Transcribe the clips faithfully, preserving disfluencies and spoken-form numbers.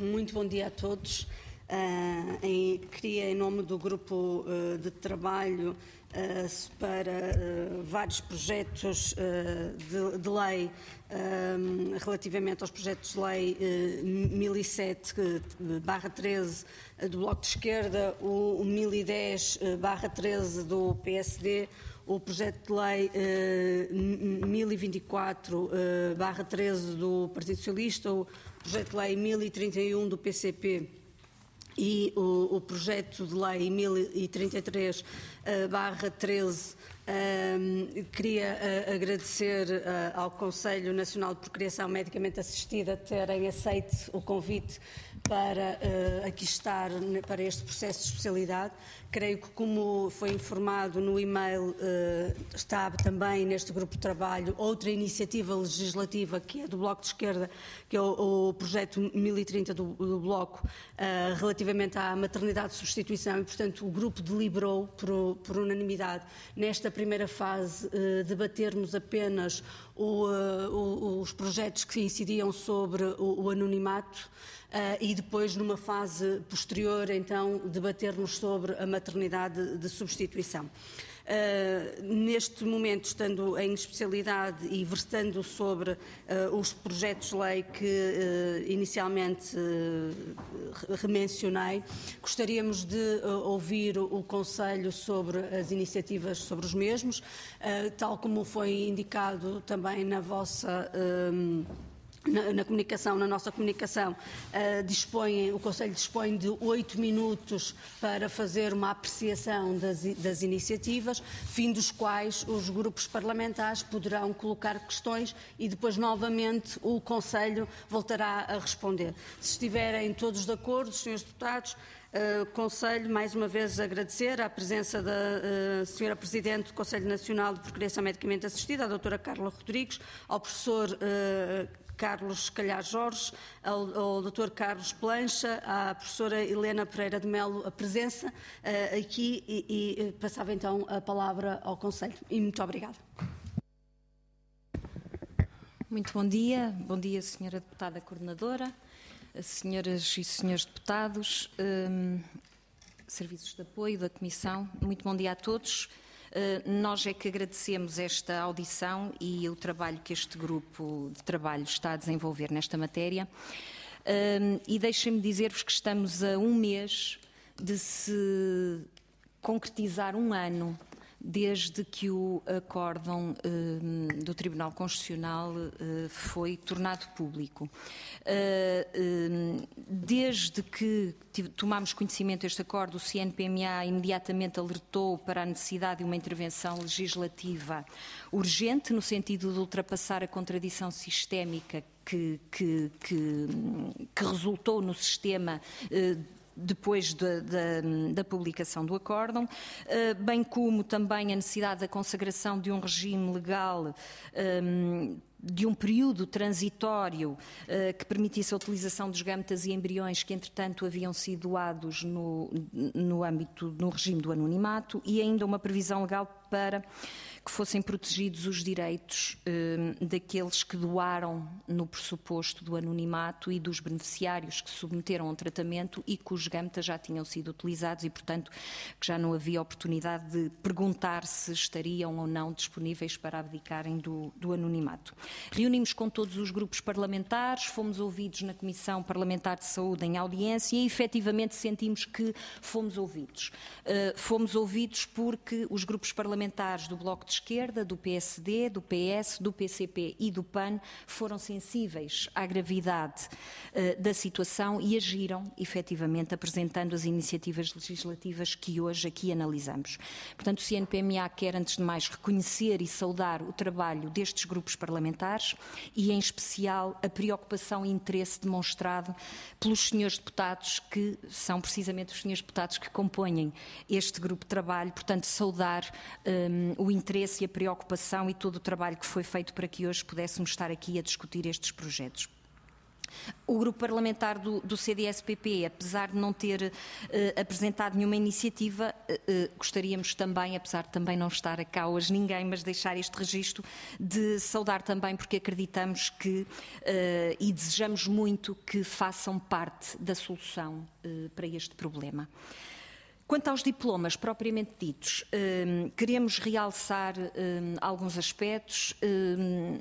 Muito bom dia a todos. Uh, em, queria, em nome do grupo uh, de trabalho uh, para uh, vários projetos uh, de, de lei, uh, relativamente aos projetos de lei uh, mil e sete barra treze do Bloco de Esquerda, o mil e dez barra treze do P S D, o projeto de lei uh, mil e vinte e quatro barra treze do Partido Socialista, o projeto de lei mil e trinta e um do P C P e o, o projeto de lei mil e trinta e três barra treze. Um, queria uh, agradecer uh, ao Conselho Nacional de Procriação Medicamente Assistida terem aceito o convite para uh, aqui estar para este processo de especialidade. Creio que, como foi informado no e-mail, uh, está também neste grupo de trabalho outra iniciativa legislativa que é do Bloco de Esquerda, que é o, o projeto mil e trinta do, do Bloco, uh, relativamente à maternidade de substituição, e, portanto, o grupo deliberou por, por unanimidade nesta primeira fase uh, debatermos apenas o, uh, os projetos que incidiam sobre o, o anonimato uh, e depois, numa fase posterior, então, debatermos sobre a maternidade de substituição. Uh, neste momento, estando em especialidade e versando sobre uh, os projetos de lei que uh, inicialmente uh, remencionei, gostaríamos de uh, ouvir o Conselho sobre as iniciativas sobre os mesmos, uh, tal como foi indicado também na vossa uh, Na, na comunicação, na nossa comunicação, uh, dispõe, o Conselho dispõe de oito minutos para fazer uma apreciação das, das iniciativas, fim dos quais os grupos parlamentares poderão colocar questões e depois novamente o Conselho voltará a responder. Se estiverem todos de acordo, senhores deputados, Uh, Conselho, mais uma vez agradecer a presença da uh, senhora Presidente do Conselho Nacional de Procriação Medicamente Assistida, a doutora Carla Rodrigues, ao professor uh, Carlos Calhar Jorge, ao, ao doutor Carlos Plancha, à professora Helena Pereira de Melo, a presença uh, aqui e, e passava então a palavra ao Conselho. E muito obrigada. Muito bom dia. Bom dia, senhora Deputada Coordenadora, senhoras e senhores deputados, um, serviços de apoio da Comissão, muito bom dia a todos. Uh, nós é que agradecemos esta audição e o trabalho que este grupo de trabalho está a desenvolver nesta matéria. Um, e deixem-me dizer-vos que estamos a um mês de se concretizar um ano desde que o acórdão um, do Tribunal Constitucional uh, foi tornado público. Uh, um, desde que tomámos conhecimento deste acórdão, o C N P M A imediatamente alertou para a necessidade de uma intervenção legislativa urgente, no sentido de ultrapassar a contradição sistémica que, que, que, que resultou no sistema uh, depois de, de, da publicação do acórdão, bem como também a necessidade da consagração de um regime legal, de um período transitório que permitisse a utilização dos gametas e embriões que, entretanto, haviam sido doados no, no âmbito, no regime do anonimato, e ainda uma previsão legal para que fossem protegidos os direitos eh, daqueles que doaram no pressuposto do anonimato e dos beneficiários que se submeteram a um tratamento e cujos gametas já tinham sido utilizados e, portanto, que já não havia oportunidade de perguntar se estariam ou não disponíveis para abdicarem do, do anonimato. Reunimos com todos os grupos parlamentares, fomos ouvidos na Comissão Parlamentar de Saúde em audiência e, efetivamente, sentimos que fomos ouvidos. Uh, fomos ouvidos porque os grupos parlamentares do Bloco de Esquerda, do P S D, do P S, do P C P e do P A N foram sensíveis à gravidade uh, da situação e agiram, efetivamente, apresentando as iniciativas legislativas que hoje aqui analisamos. Portanto, o C N P M A quer, antes de mais, reconhecer e saudar o trabalho destes grupos parlamentares e, em especial, a preocupação e interesse demonstrado pelos senhores deputados, que são precisamente os senhores deputados que compõem este grupo de trabalho. Portanto, saudar um, o interesse e a preocupação e todo o trabalho que foi feito para que hoje pudéssemos estar aqui a discutir estes projetos. O grupo parlamentar do, do C D S P P, apesar de não ter uh, apresentado nenhuma iniciativa, uh, uh, gostaríamos também, apesar de também não estar cá hoje ninguém, mas deixar este registro, de saudar também, porque acreditamos que uh, e desejamos muito que façam parte da solução uh, para este problema. Quanto aos diplomas propriamente ditos, um, queremos realçar um, alguns aspectos, um,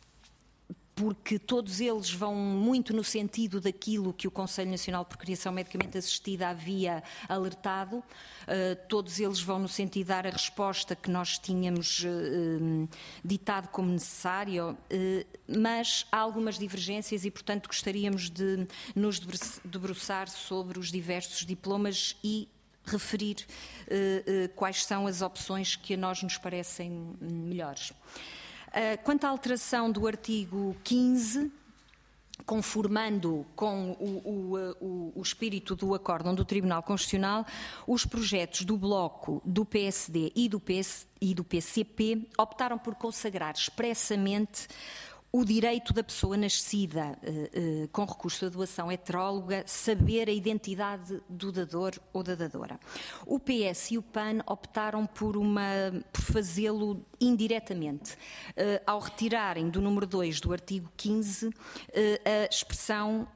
porque todos eles vão muito no sentido daquilo que o Conselho Nacional de Procriação Medicamente Assistida havia alertado. Uh, todos eles vão no sentido de dar a resposta que nós tínhamos uh, ditado como necessário, uh, mas há algumas divergências e, portanto, gostaríamos de nos debruçar sobre os diversos diplomas e referir uh, uh, quais são as opções que a nós nos parecem melhores. Uh, quanto à alteração do artigo quinze, conformando com o, o, o, o espírito do acórdão do Tribunal Constitucional, os projetos do Bloco, do P S D e do, P S, e do P C P optaram por consagrar expressamente o direito da pessoa nascida eh, eh, com recurso à doação heteróloga saber a identidade do dador ou da dadora. O P S e o P A N optaram por, uma, por fazê-lo indiretamente, eh, ao retirarem do número dois do artigo quinze eh, a expressão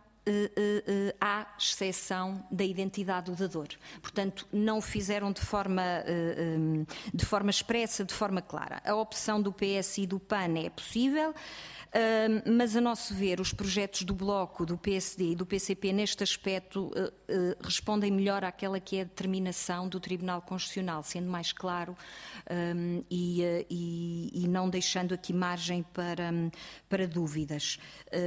à exceção da identidade do dador. Portanto, não o fizeram de forma, de forma expressa, de forma clara. A opção do P S e do P A N é possível, mas, a nosso ver, os projetos do Bloco, do P S D e do P C P, neste aspecto, respondem melhor àquela que é a determinação do Tribunal Constitucional, sendo mais claro e, e, e não deixando aqui margem para, para dúvidas.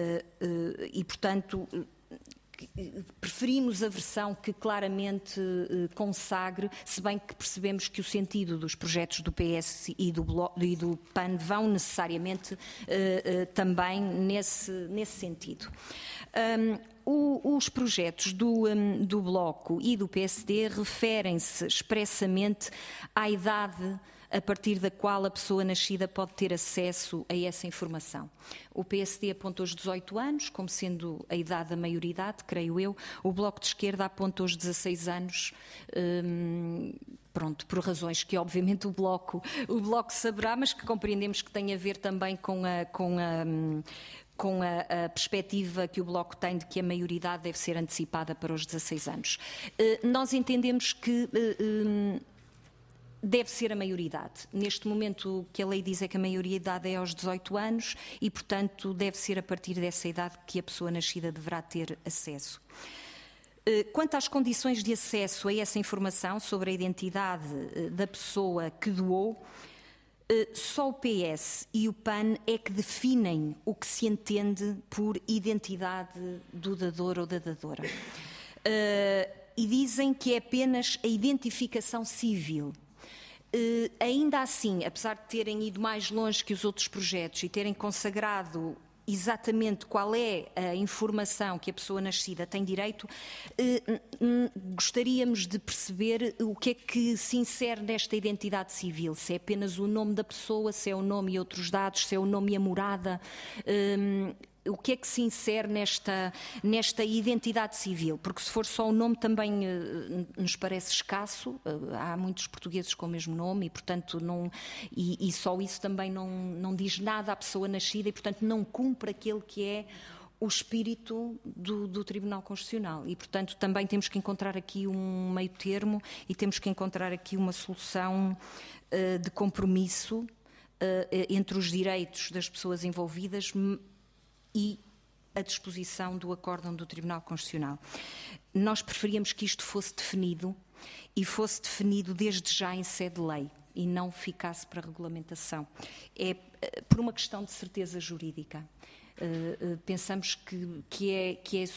E, portanto, preferimos a versão que claramente eh, consagre, se bem que percebemos que o sentido dos projetos do P S e do, Bloco, e do P A N vão necessariamente eh, eh, também nesse, nesse sentido. Um, o, os projetos do, um, do Bloco e do P S D referem-se expressamente à idade a partir da qual a pessoa nascida pode ter acesso a essa informação. O P S D apontou os dezoito anos, como sendo a idade da maioridade, creio eu. O Bloco de Esquerda apontou os dezasseis anos, hum, pronto, por razões que obviamente o Bloco, o Bloco saberá, mas que compreendemos que tem a ver também com a... Com a hum, com a, a perspectiva que o Bloco tem de que a maioridade deve ser antecipada para os dezasseis anos. Uh, nós entendemos que... Uh, um, deve ser a maioridade. Neste momento o que a lei diz é que a maioridade é aos dezoito anos e, portanto, deve ser a partir dessa idade que a pessoa nascida deverá ter acesso. Quanto às condições de acesso a essa informação sobre a identidade da pessoa que doou, só o P S e o P A N é que definem o que se entende por identidade do dador ou da dadora. E dizem que é apenas a identificação civil. Uh, ainda assim, apesar de terem ido mais longe que os outros projetos e terem consagrado exatamente qual é a informação que a pessoa nascida tem direito, uh, gostaríamos de perceber o que é que se insere nesta identidade civil, se é apenas o nome da pessoa, se é o nome e outros dados, se é o nome e a morada. Uh, O que é que se insere nesta, nesta identidade civil? Porque se for só o nome também uh, nos parece escasso, uh, há muitos portugueses com o mesmo nome e, portanto, não, e, e só isso também não, não diz nada à pessoa nascida e, portanto, não cumpre aquele que é o espírito do, do Tribunal Constitucional. E, portanto, também temos que encontrar aqui um meio termo e temos que encontrar aqui uma solução uh, de compromisso uh, entre os direitos das pessoas envolvidas e a disposição do acórdão do Tribunal Constitucional. Nós preferíamos que isto fosse definido e fosse definido desde já em sede de lei e não ficasse para regulamentação. É por uma questão de certeza jurídica. Uh, uh, pensamos que, que, é, que é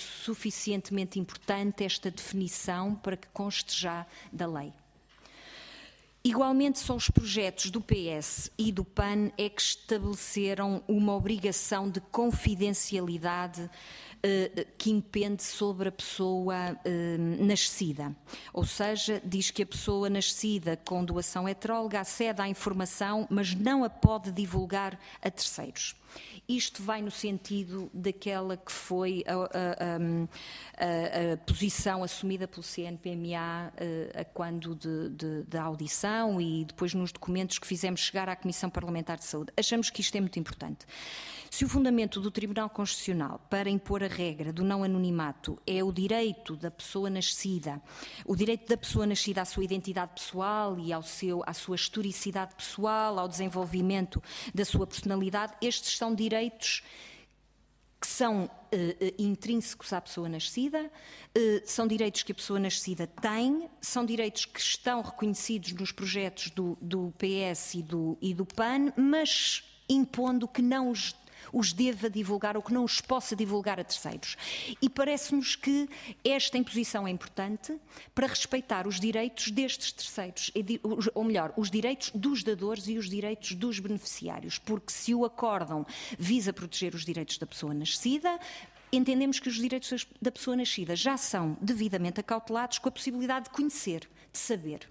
suficientemente importante esta definição para que conste já da lei. Igualmente, só os projetos do P S e do P A N é que estabeleceram uma obrigação de confidencialidade eh, que impende sobre a pessoa eh, nascida. Ou seja, diz que a pessoa nascida com doação heteróloga acede à informação, mas não a pode divulgar a terceiros. Isto vai no sentido daquela que foi a, a, a, a posição assumida pelo C N P M A a, a quando de, de, da audição e depois nos documentos que fizemos chegar à Comissão Parlamentar de Saúde. Achamos que isto é muito importante. Se o fundamento do Tribunal Constitucional para impor a regra do não anonimato é o direito da pessoa nascida, o direito da pessoa nascida à sua identidade pessoal e ao seu, à sua historicidade pessoal, ao desenvolvimento da sua personalidade, estes são direitos que são eh, intrínsecos à pessoa nascida, eh, são direitos que a pessoa nascida tem, são direitos que estão reconhecidos nos projetos do, do P S e do, e do P A N, mas impondo que não os os deva divulgar ou que não os possa divulgar a terceiros. E parece-nos que esta imposição é importante para respeitar os direitos destes terceiros, ou melhor, os direitos dos dadores e os direitos dos beneficiários, porque se o acórdão visa proteger os direitos da pessoa nascida, entendemos que os direitos da pessoa nascida já são devidamente acautelados com a possibilidade de conhecer, de saber.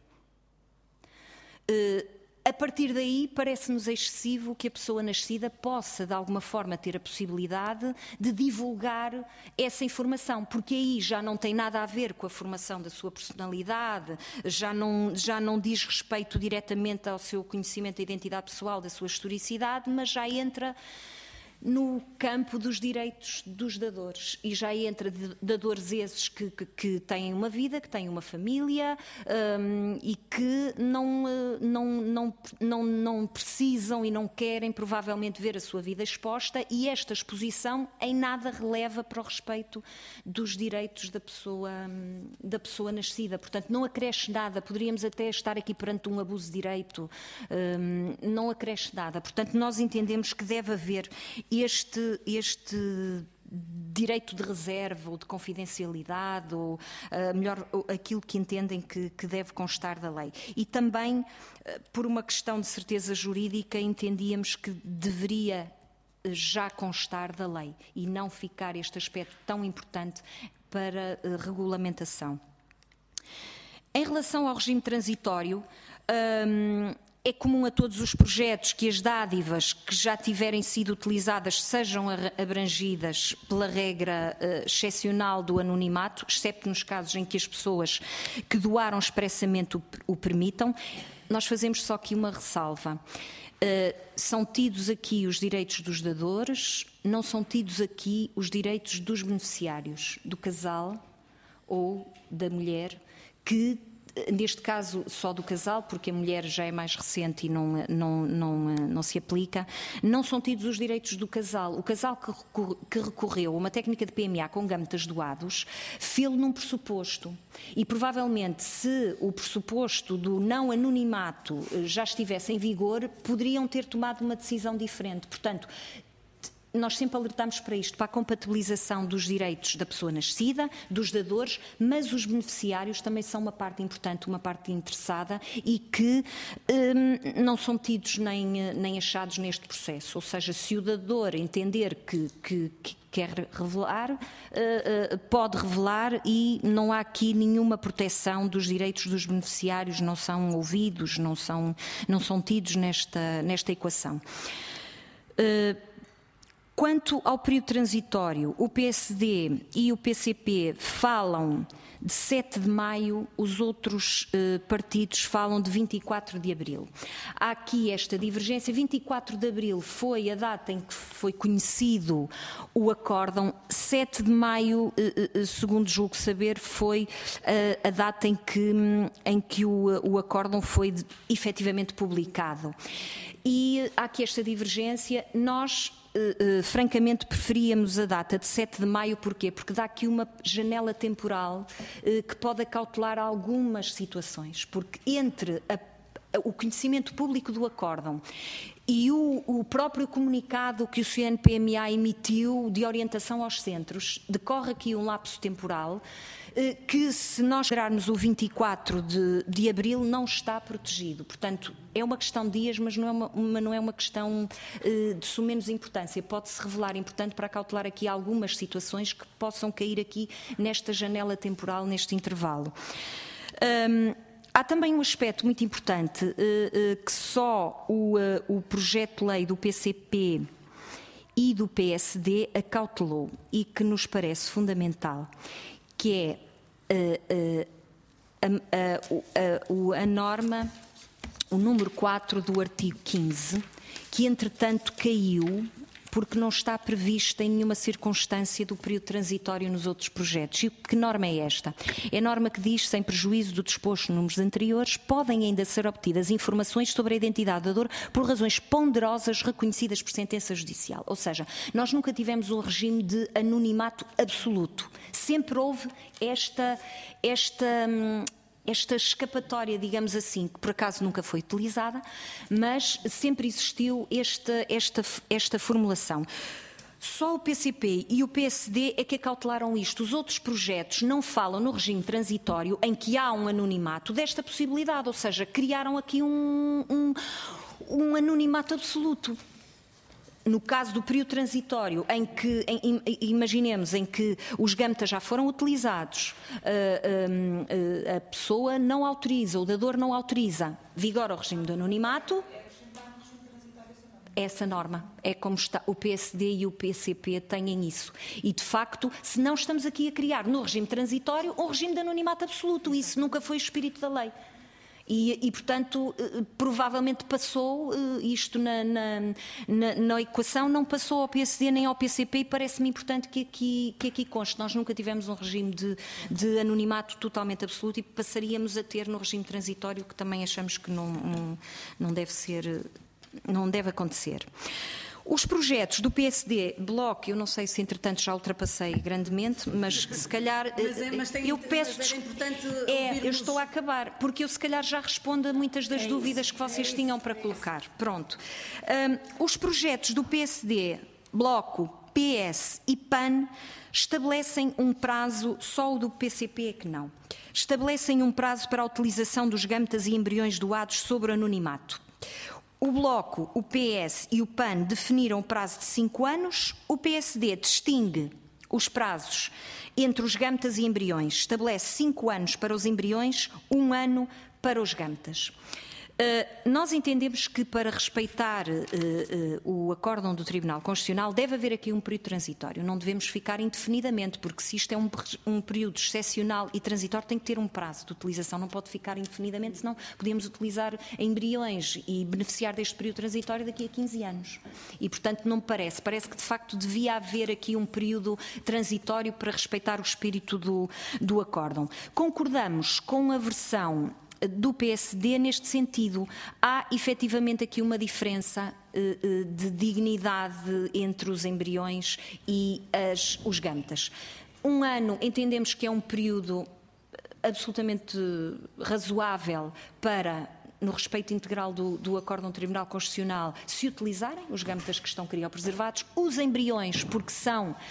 Uh, A partir daí, parece-nos excessivo que a pessoa nascida possa, de alguma forma, ter a possibilidade de divulgar essa informação, porque aí já não tem nada a ver com a formação da sua personalidade, já não, já não diz respeito diretamente ao seu conhecimento da identidade pessoal, da sua historicidade, mas já entra no campo dos direitos dos dadores e já entra dadores esses que, que, que têm uma vida, que têm uma família um, e que não, não, não, não, não precisam e não querem provavelmente ver a sua vida exposta, e esta exposição em nada releva para o respeito dos direitos da pessoa, da pessoa nascida. Portanto, não acresce nada, poderíamos até estar aqui perante um abuso de direito, um, não acresce nada. Portanto, nós entendemos que deve haver Este, este direito de reserva ou de confidencialidade, ou uh, melhor, aquilo que entendem que, que deve constar da lei. E também, uh, por uma questão de certeza jurídica, entendíamos que deveria já constar da lei e não ficar este aspecto tão importante para uh, regulamentação. Em relação ao regime transitório, um, é comum a todos os projetos que as dádivas que já tiverem sido utilizadas sejam abrangidas pela regra uh, excepcional do anonimato, excepto nos casos em que as pessoas que doaram expressamente o, o permitam. Nós fazemos só aqui uma ressalva. Uh, são tidos aqui os direitos dos dadores, não são tidos aqui os direitos dos beneficiários, do casal ou da mulher, que neste caso só do casal, porque a mulher já é mais recente e não, não, não, não se aplica, não são tidos os direitos do casal. O casal que recorreu a uma técnica de P M A com gametas doados fê-lo num pressuposto. E provavelmente, se o pressuposto do não anonimato já estivesse em vigor, poderiam ter tomado uma decisão diferente. Portanto, nós sempre alertamos para isto, para a compatibilização dos direitos da pessoa nascida, dos dadores, mas os beneficiários também são uma parte importante, uma parte interessada e que hum, não são tidos nem, nem achados neste processo. Ou seja, se o dador entender que, que, que quer revelar, uh, uh, pode revelar e não há aqui nenhuma proteção dos direitos dos beneficiários, não são ouvidos, não são, não são tidos nesta, nesta equação. Uh, Quanto ao período transitório, o P S D e o P C P falam de sete de maio, os outros eh, partidos falam de vinte e quatro de abril. Há aqui esta divergência. vinte e quatro de abril foi a data em que foi conhecido o acórdão. sete de maio, eh, eh, segundo julgo saber, foi eh, a data em que, em que o, o acórdão foi de, efetivamente publicado. E há aqui esta divergência. Nós Uh, uh, francamente preferíamos a data de sete de maio, porquê? Porque dá aqui uma janela temporal uh, que pode acautelar algumas situações, porque entre a o conhecimento público do acórdão e o, o próprio comunicado que o C N P M A emitiu de orientação aos centros, decorre aqui um lapso temporal que, se nós considerarmos o vinte e quatro de abril, não está protegido. Portanto, é uma questão de dias, mas não é uma, uma, não é uma questão uh, de sumenos importância. Pode-se revelar importante para acautelar aqui algumas situações que possam cair aqui nesta janela temporal, neste intervalo. Um, Há também um aspecto muito importante uh, uh, que só o, uh, o projeto de lei do P C P e do P S D acautelou e que nos parece fundamental, que é uh, uh, a, a, a, a norma, o número quatro do artigo quinze, que entretanto caiu porque não está prevista em nenhuma circunstância do período transitório nos outros projetos. E que norma é esta? É a norma que diz, sem prejuízo do disposto nos números anteriores, podem ainda ser obtidas informações sobre a identidade do dador por razões ponderosas reconhecidas por sentença judicial. Ou seja, nós nunca tivemos um regime de anonimato absoluto. Sempre houve esta... esta hum, esta escapatória, digamos assim, que por acaso nunca foi utilizada, mas sempre existiu esta, esta, esta formulação. Só o P C P e o P S D é que acautelaram isto. Os outros projetos não falam no regime transitório em que há um anonimato desta possibilidade, ou seja, criaram aqui um, um, um anonimato absoluto. No caso do período transitório, em que, em, imaginemos, em que os gâmetas já foram utilizados, uh, uh, a pessoa não autoriza, o dador não autoriza, vigora o regime do anonimato. Essa norma é como está, o P S D e o P C P têm isso. E, de facto, se não estamos aqui a criar no regime transitório um regime de anonimato absoluto, isso nunca foi o espírito da lei. E, e, portanto, provavelmente passou isto na, na, na, na equação, não passou ao P S D nem ao P C P, e parece-me importante que aqui, que aqui conste. Nós nunca tivemos um regime de, de anonimato totalmente absoluto e passaríamos a ter no regime transitório, que também achamos que não, não, não deve ser, não deve acontecer. Os projetos do P S D, Bloco, eu não sei se entretanto já ultrapassei grandemente, mas se calhar mas é, mas tem, eu peço mas é importante é, eu estou a acabar, porque eu se calhar já respondo a muitas das é dúvidas isso, que vocês é tinham isso, para é colocar. Isso. Pronto. Um, os projetos do P S D, Bloco, P S e P A N estabelecem um prazo, só o do P C P é que não. Estabelecem um prazo para a utilização dos gâmetas e embriões doados sobre anonimato. O Bloco, o P S e o P A N definiram o prazo de cinco anos, o P S D distingue os prazos entre os gâmetas e embriões, estabelece cinco anos para os embriões, um ano para os gâmetas. Uh, nós entendemos que, para respeitar uh, uh, o acórdão do Tribunal Constitucional, deve haver aqui um período transitório. Não devemos ficar indefinidamente, porque se isto é um, um período excepcional e transitório, tem que ter um prazo de utilização, não pode ficar indefinidamente, senão podemos utilizar embriões e beneficiar deste período transitório daqui a quinze anos. E, portanto, não me parece. Parece que, de facto, devia haver aqui um período transitório para respeitar o espírito do, do acórdão. Concordamos com a versão do P S D neste sentido. Há efetivamente aqui uma diferença uh, de dignidade entre os embriões e as, os gâmetas. Um ano entendemos que é um período absolutamente razoável para, no respeito integral do, do acórdão do Tribunal Constitucional, se utilizarem os gâmetas que estão criopreservados, os embriões, porque são, uh,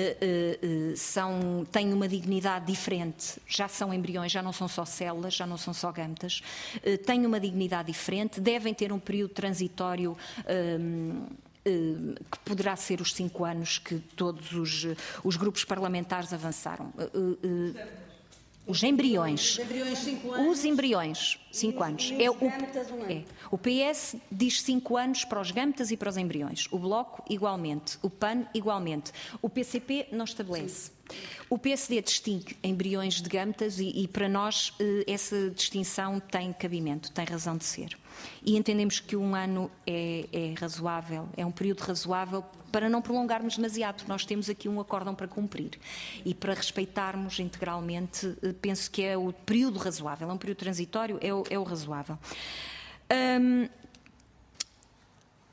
uh, uh, são, têm uma dignidade diferente, já são embriões, já não são só células, já não são só gâmetas, uh, têm uma dignidade diferente, devem ter um período transitório um, uh, que poderá ser os cinco anos que todos os, os grupos parlamentares avançaram. Uh, uh, Os embriões. Os embriões, cinco anos. Os embriões, cinco anos. É o, é. O P S diz cinco anos para os gâmetas e para os embriões. O Bloco, igualmente. O P A N, igualmente. O P C P não estabelece. O P S D distingue embriões de gâmetas e, e para nós essa distinção tem cabimento, tem razão de ser. E entendemos que um ano é, é razoável, é um período razoável para não prolongarmos demasiado. Nós temos aqui um acórdão para cumprir e para respeitarmos integralmente, penso que é o período razoável, é um período transitório, é o, é o razoável. Hum,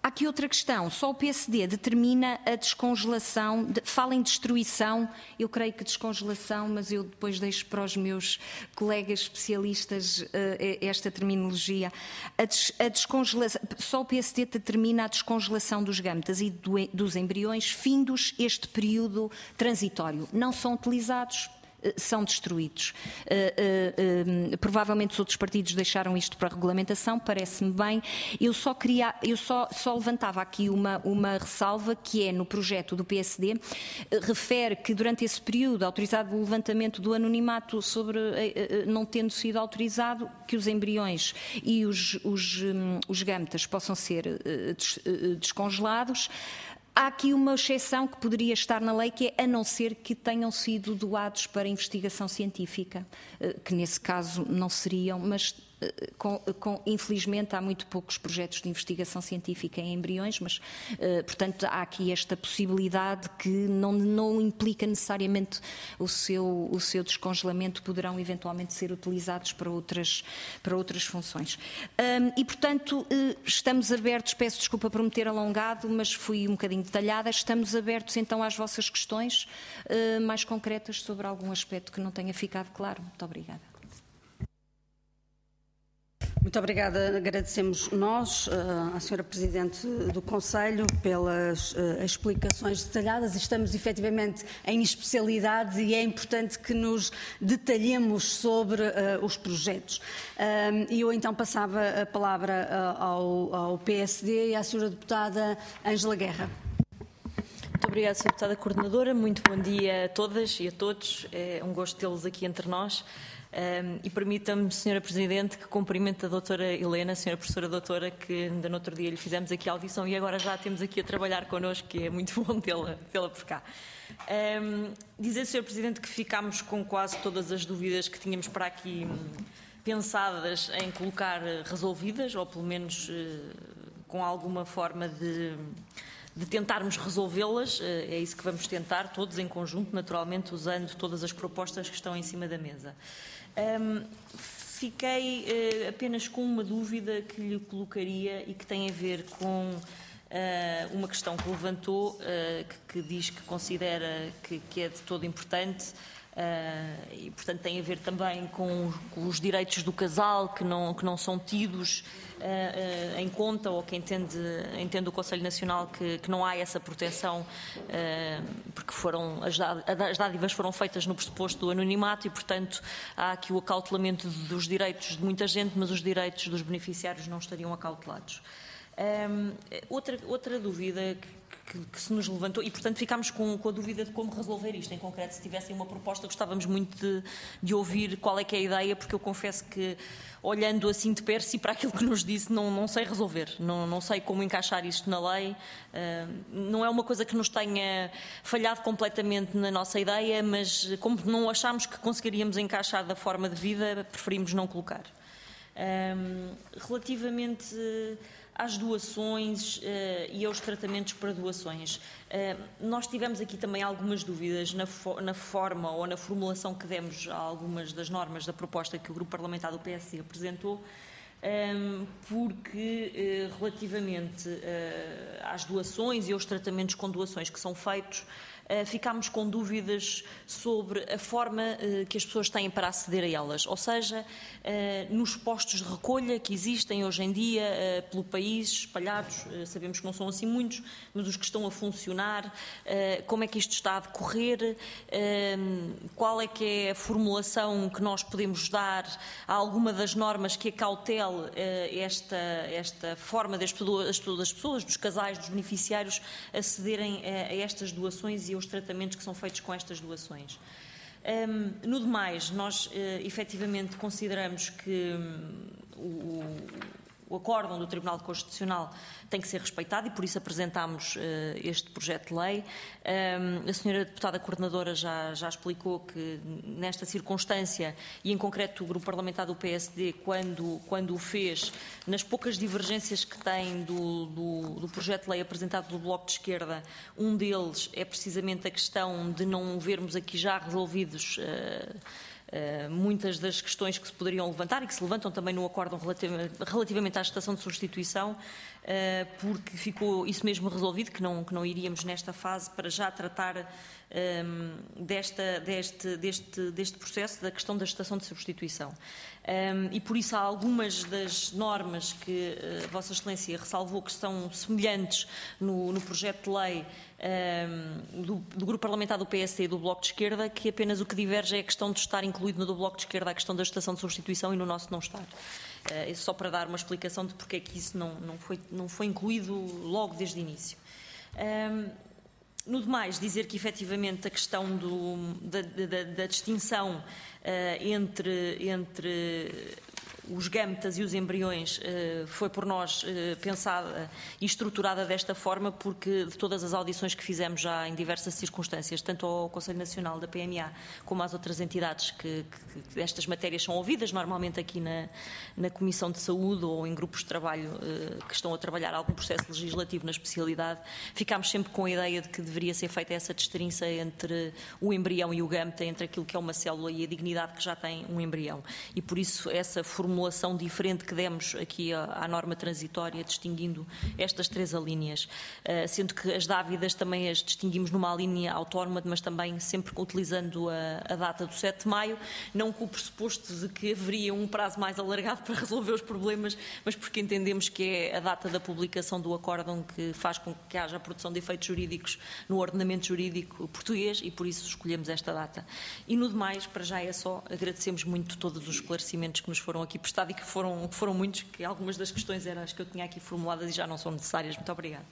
Há aqui outra questão, só o P S D determina a descongelação, de, fala em destruição, eu creio que descongelação, mas eu depois deixo para os meus colegas especialistas uh, esta terminologia. A, des, a descongelação, só o P S D determina a descongelação dos gametas e do, dos embriões findos este período transitório. Não são utilizados, são destruídos. Uh, uh, uh, provavelmente os outros partidos deixaram isto para a regulamentação, parece-me bem. Eu só queria, eu só, só levantava aqui uma, uma ressalva que é no projeto do P S D, uh, refere que durante esse período, autorizado o levantamento do anonimato sobre, uh, uh, não tendo sido autorizado, que os embriões e os, os, um, os gametas possam ser uh, des, uh, descongelados. Há aqui uma exceção que poderia estar na lei, que é a não ser que tenham sido doados para investigação científica, que nesse caso não seriam, mas com, com, infelizmente há muito poucos projetos de investigação científica em embriões, mas portanto há aqui esta possibilidade que não, não implica necessariamente o seu, o seu descongelamento, poderão eventualmente ser utilizados para outras, para outras funções. E portanto estamos abertos, peço desculpa por me ter alongado, mas fui um bocadinho detalhada, estamos abertos então às vossas questões mais concretas sobre algum aspecto que não tenha ficado claro. Muito obrigada. Muito obrigada. Agradecemos nós, à senhora Presidente do Conselho, pelas explicações detalhadas. Estamos efetivamente em especialidade e é importante que nos detalhemos sobre os projetos. E eu então passava a palavra ao, ao P S D e à senhora Deputada Ângela Guerra. Muito obrigada, senhora Deputada Coordenadora. Muito bom dia a todas e a todos. É um gosto tê-los aqui entre nós. Um, e permita-me, senhora Presidente, que cumprimente a doutora Helena, a senhora professora doutora, que ainda no outro dia lhe fizemos aqui a audição e agora já a temos aqui a trabalhar connosco, que é muito bom tê-la tê-la por cá. Um, dizer, senhor Presidente, que ficámos com quase todas as dúvidas que tínhamos para aqui pensadas em colocar resolvidas, ou pelo menos uh, com alguma forma de... de tentarmos resolvê-las. É isso que vamos tentar, todos em conjunto, naturalmente, usando todas as propostas que estão em cima da mesa. Um, fiquei uh, apenas com uma dúvida que lhe colocaria e que tem a ver com uh, uma questão que levantou, uh, que, que diz que considera que, que é de todo importante. Uh, e, portanto, tem a ver também com, com os direitos do casal que não, que não são tidos uh, uh, em conta, ou que entende, entende o Conselho Nacional que, que não há essa proteção, uh, porque foram, as, as dádivas foram feitas no pressuposto do anonimato e, portanto, há aqui o acautelamento dos direitos de muita gente, mas os direitos dos beneficiários não estariam acautelados. Um, outra, outra dúvida que Que, que se nos levantou, e portanto ficámos com, com a dúvida de como resolver isto. Em concreto, se tivessem uma proposta, gostávamos muito de, de ouvir qual é que é a ideia, porque eu confesso que, olhando assim de perto e para aquilo que nos disse, não, não sei resolver, não, não sei como encaixar isto na lei. Uh, não é uma coisa que nos tenha falhado completamente na nossa ideia, mas como não achámos que conseguiríamos encaixar da forma devida, preferimos não colocar. Uh, relativamente às doações uh, e aos tratamentos para doações. Uh, nós tivemos aqui também algumas dúvidas na, fo na forma ou na formulação que demos a algumas das normas da proposta que o Grupo Parlamentar do P S D apresentou, um, porque uh, relativamente uh, às doações e aos tratamentos com doações que são feitos, Uh, ficámos com dúvidas sobre a forma uh, que as pessoas têm para aceder a elas, ou seja, uh, nos postos de recolha que existem hoje em dia uh, pelo país, espalhados, uh, sabemos que não são assim muitos, mas os que estão a funcionar, uh, como é que isto está a decorrer, uh, qual é que é a formulação que nós podemos dar a alguma das normas que acautele uh, esta, esta forma das pessoas, das pessoas, dos casais, dos beneficiários, acederem a, a estas doações e os tratamentos que são feitos com estas doações. Um, no demais, nós uh, efetivamente consideramos que um, o, o acórdão do Tribunal Constitucional tem que ser respeitado e por isso apresentámos uh, este projeto de lei. Um, a senhora Deputada Coordenadora já, já explicou que nesta circunstância e em concreto o Grupo Parlamentar do P S D, quando, quando o fez, nas poucas divergências que tem do, do, do projeto de lei apresentado pelo Bloco de Esquerda, um deles é precisamente a questão de não vermos aqui já resolvidos uh, uh, muitas das questões que se poderiam levantar e que se levantam também no acórdão relativamente à estação de substituição, uh, porque ficou isso mesmo resolvido, que não, que não iríamos nesta fase para já tratar um, desta, deste, deste, deste processo da questão da estação de substituição. Um, e por isso há algumas das normas que uh, Vossa Excelência ressalvou que são semelhantes no, no projeto de lei um, do, do Grupo Parlamentar do P S D e do Bloco de Esquerda, que apenas o que diverge é a questão de estar incluído no do Bloco de Esquerda a questão da estação de substituição e no nosso não estar. Uh, só para dar uma explicação de porque é que isso não, não, foi, não foi incluído logo desde o início. Um, No demais, dizer que efetivamente a questão do, da, da, da distinção uh, entre, entre os gâmetas e os embriões uh, foi por nós uh, pensada e estruturada desta forma, porque de todas as audições que fizemos já em diversas circunstâncias, tanto ao Conselho Nacional da P M A como às outras entidades que, que, que estas matérias são ouvidas normalmente aqui na, na Comissão de Saúde ou em grupos de trabalho uh, que estão a trabalhar algum processo legislativo na especialidade, ficámos sempre com a ideia de que deveria ser feita essa distinção entre o embrião e o gâmeta, entre aquilo que é uma célula e a dignidade que já tem um embrião. E por isso essa formulação diferente que demos aqui à, à norma transitória, distinguindo estas três alíneas, uh, sendo que as dávidas também as distinguimos numa alínea autónoma, mas também sempre utilizando a, a data do sete de maio, não com o pressuposto de que haveria um prazo mais alargado para resolver os problemas, mas porque entendemos que é a data da publicação do acórdão que faz com que haja a produção de efeitos jurídicos no ordenamento jurídico português e por isso escolhemos esta data. E no demais, para já é só, agradecemos muito todos os esclarecimentos que nos foram aqui prestados e que foram, que foram muitos, que algumas das questões eram as que eu tinha aqui formuladas e já não são necessárias. Muito obrigada.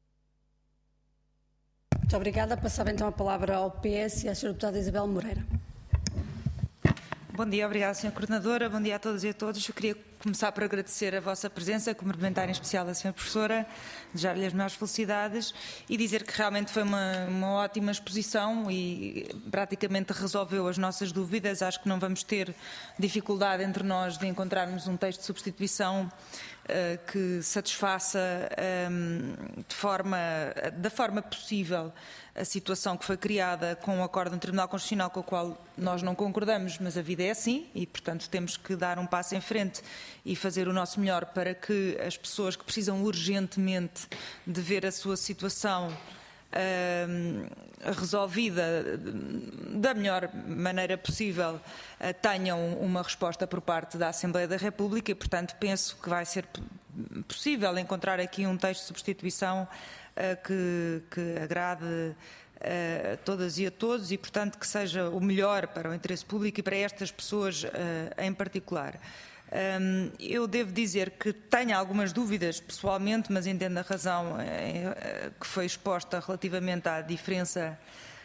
Muito obrigada. Passava então a palavra ao P S e à senhora deputada Isabel Moreira. Bom dia, obrigada, senhora Coordenadora. Bom dia a todas e a todos. Eu queria começar por agradecer a vossa presença, cumprimentar em especial a senhora Professora, desejar-lhe as maiores felicidades e dizer que realmente foi uma, uma ótima exposição e praticamente resolveu as nossas dúvidas. Acho que não vamos ter dificuldade entre nós de encontrarmos um texto de substituição uh, que satisfaça um, de forma, da forma possível a situação que foi criada com o acórdão do Tribunal Constitucional, com o qual nós não concordamos, mas a vida é assim e, portanto, temos que dar um passo em frente e fazer o nosso melhor para que as pessoas que precisam urgentemente de ver a sua situação uh, resolvida da melhor maneira possível uh, tenham uma resposta por parte da Assembleia da República e, portanto, penso que vai ser possível encontrar aqui um texto de substituição Que, que agrade a todas e a todos e, portanto, que seja o melhor para o interesse público e para estas pessoas em particular. Eu devo dizer que tenho algumas dúvidas pessoalmente, mas entendo a razão que foi exposta relativamente à diferença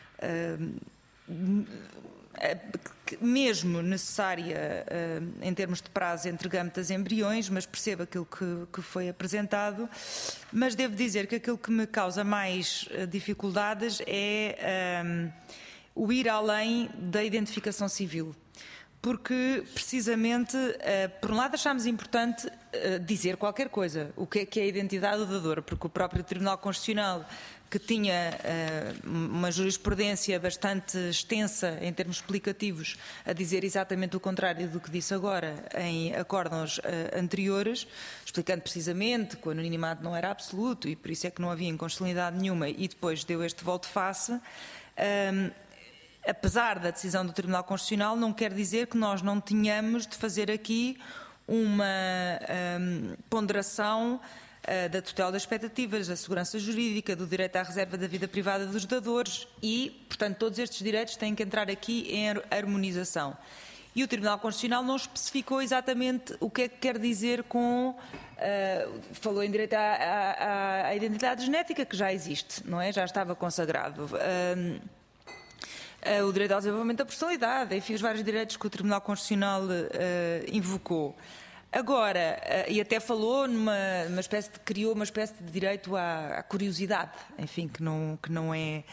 mesmo necessária uh, em termos de prazo entre gâmetas e embriões, mas percebo aquilo que, que foi apresentado, mas devo dizer que aquilo que me causa mais uh, dificuldades é um, o ir além da identificação civil. Porque, precisamente, uh, por um lado achamos importante uh, dizer qualquer coisa, o que é, que é a identidade do dador, porque o próprio Tribunal Constitucional, que tinha uh, uma jurisprudência bastante extensa em termos explicativos, a dizer exatamente o contrário do que disse agora em acórdãos uh, anteriores, explicando precisamente que o anonimato não era absoluto e por isso é que não havia inconstitucionalidade nenhuma e depois deu este volte-face. Um, apesar da decisão do Tribunal Constitucional, não quer dizer que nós não tenhamos de fazer aqui uma um, ponderação da tutela das expectativas, da segurança jurídica, do direito à reserva da vida privada dos dadores e, portanto, todos estes direitos têm que entrar aqui em harmonização. E o Tribunal Constitucional não especificou exatamente o que é que quer dizer com... Uh, falou em direito à, à, à identidade genética, que já existe, não é? Já estava consagrado. Uh, uh, o direito ao desenvolvimento da personalidade, enfim, os vários direitos que o Tribunal Constitucional uh, invocou. Agora, e até falou numa uma espécie de, criou uma espécie de direito à, à curiosidade, enfim, que não, que não é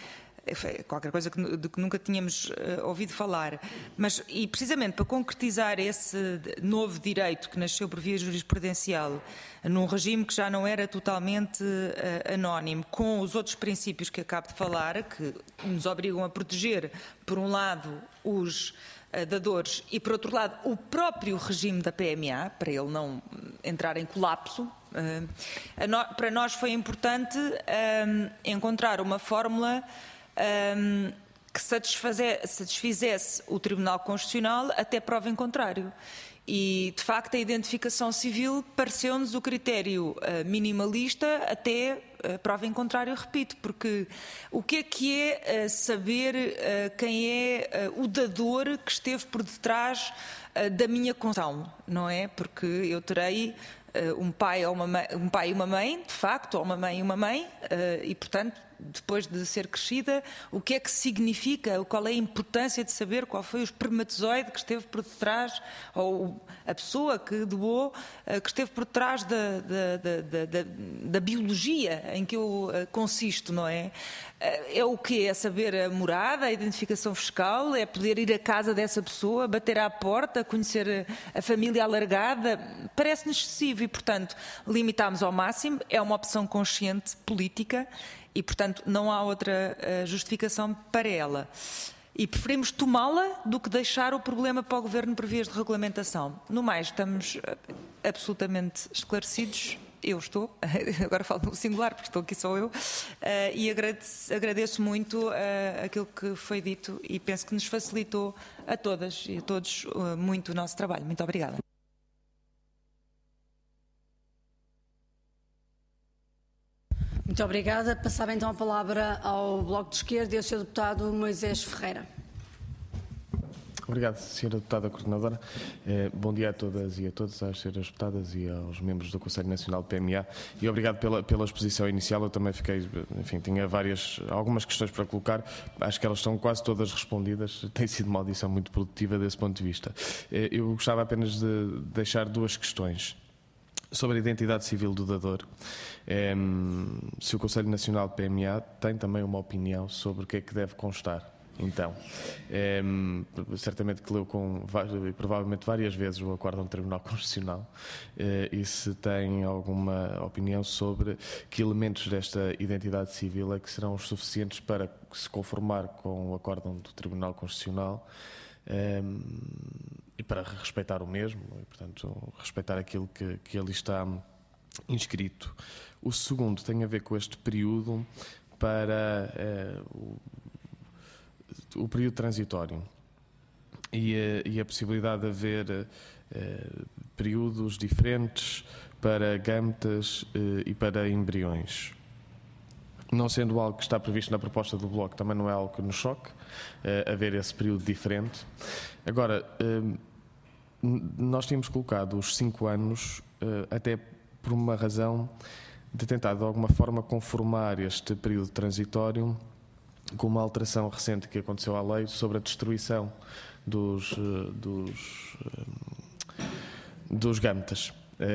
qualquer coisa que, de que nunca tínhamos uh, ouvido falar. Mas, e precisamente para concretizar esse novo direito que nasceu por via jurisprudencial, num regime que já não era totalmente uh, anónimo, com os outros princípios que acabo de falar, que nos obrigam a proteger, por um lado, os uh, dadores e, por outro lado, o próprio regime da P M A, para ele não entrar em colapso. Uh, no, para nós foi importante uh, encontrar uma fórmula Um, que satisfizesse o Tribunal Constitucional até prova em contrário. E, de facto, a identificação civil pareceu-nos o critério uh, minimalista até uh, prova em contrário, repito, porque o que é que é uh, saber uh, quem é uh, o dador que esteve por detrás uh, da minha concessão, não é? Porque eu terei uh, um, pai ou uma mãe, um pai e uma mãe, de facto, ou uma mãe e uma mãe, uh, e, portanto, depois de ser crescida, o que é que significa, qual é a importância de saber qual foi o espermatozoide que esteve por detrás, ou a pessoa que doou, que esteve por trás da, da, da, da, da biologia em que eu consisto, não é? É o que é saber a morada, a identificação fiscal, é poder ir à casa dessa pessoa, bater à porta, conhecer a família alargada. Parece-nos excessivo e, portanto, limitámos ao máximo. É uma opção consciente política e, portanto, não há outra uh, justificação para ela. E preferimos tomá-la do que deixar o problema para o Governo por vias de regulamentação. No mais, estamos uh, absolutamente esclarecidos. Eu estou, agora falo no singular porque estou aqui só eu, uh, e agradeço, agradeço muito uh, aquilo que foi dito e penso que nos facilitou a todas e a todos uh, muito o nosso trabalho. Muito obrigada. Muito obrigada. Passava então a palavra ao Bloco de Esquerda e ao senhor Deputado Moisés Ferreira. Obrigado, senhora Deputada Coordenadora. Eh, bom dia a todas e a todos, às senhoras deputadas e aos membros do Conselho Nacional de P M A. E obrigado pela, pela exposição inicial. Eu também fiquei, enfim, tinha várias, algumas questões para colocar. Acho que elas estão quase todas respondidas. Tem sido uma audição muito produtiva desse ponto de vista. Eh, eu gostava apenas de deixar duas questões. Sobre a identidade civil do dador, eh, se o Conselho Nacional de P M A tem também uma opinião sobre o que é que deve constar. Então, é, certamente que leu com, provavelmente várias vezes o acórdão do Tribunal Constitucional é, e se tem alguma opinião sobre que elementos desta identidade civil é que serão os suficientes para se conformar com o acórdão do Tribunal Constitucional é, e para respeitar o mesmo, e, portanto, respeitar aquilo que, que ali está inscrito. O segundo tem a ver com este período para é, o o período transitório e a, e a possibilidade de haver uh, períodos diferentes para gametas uh, e para embriões. Não sendo algo que está previsto na proposta do Bloco, também não é algo que nos choque uh, haver esse período diferente. Agora, uh, nós tínhamos colocado os cinco anos uh, até por uma razão de tentar de alguma forma conformar este período transitório com uma alteração recente que aconteceu à lei sobre a destruição dos, dos, dos gametas.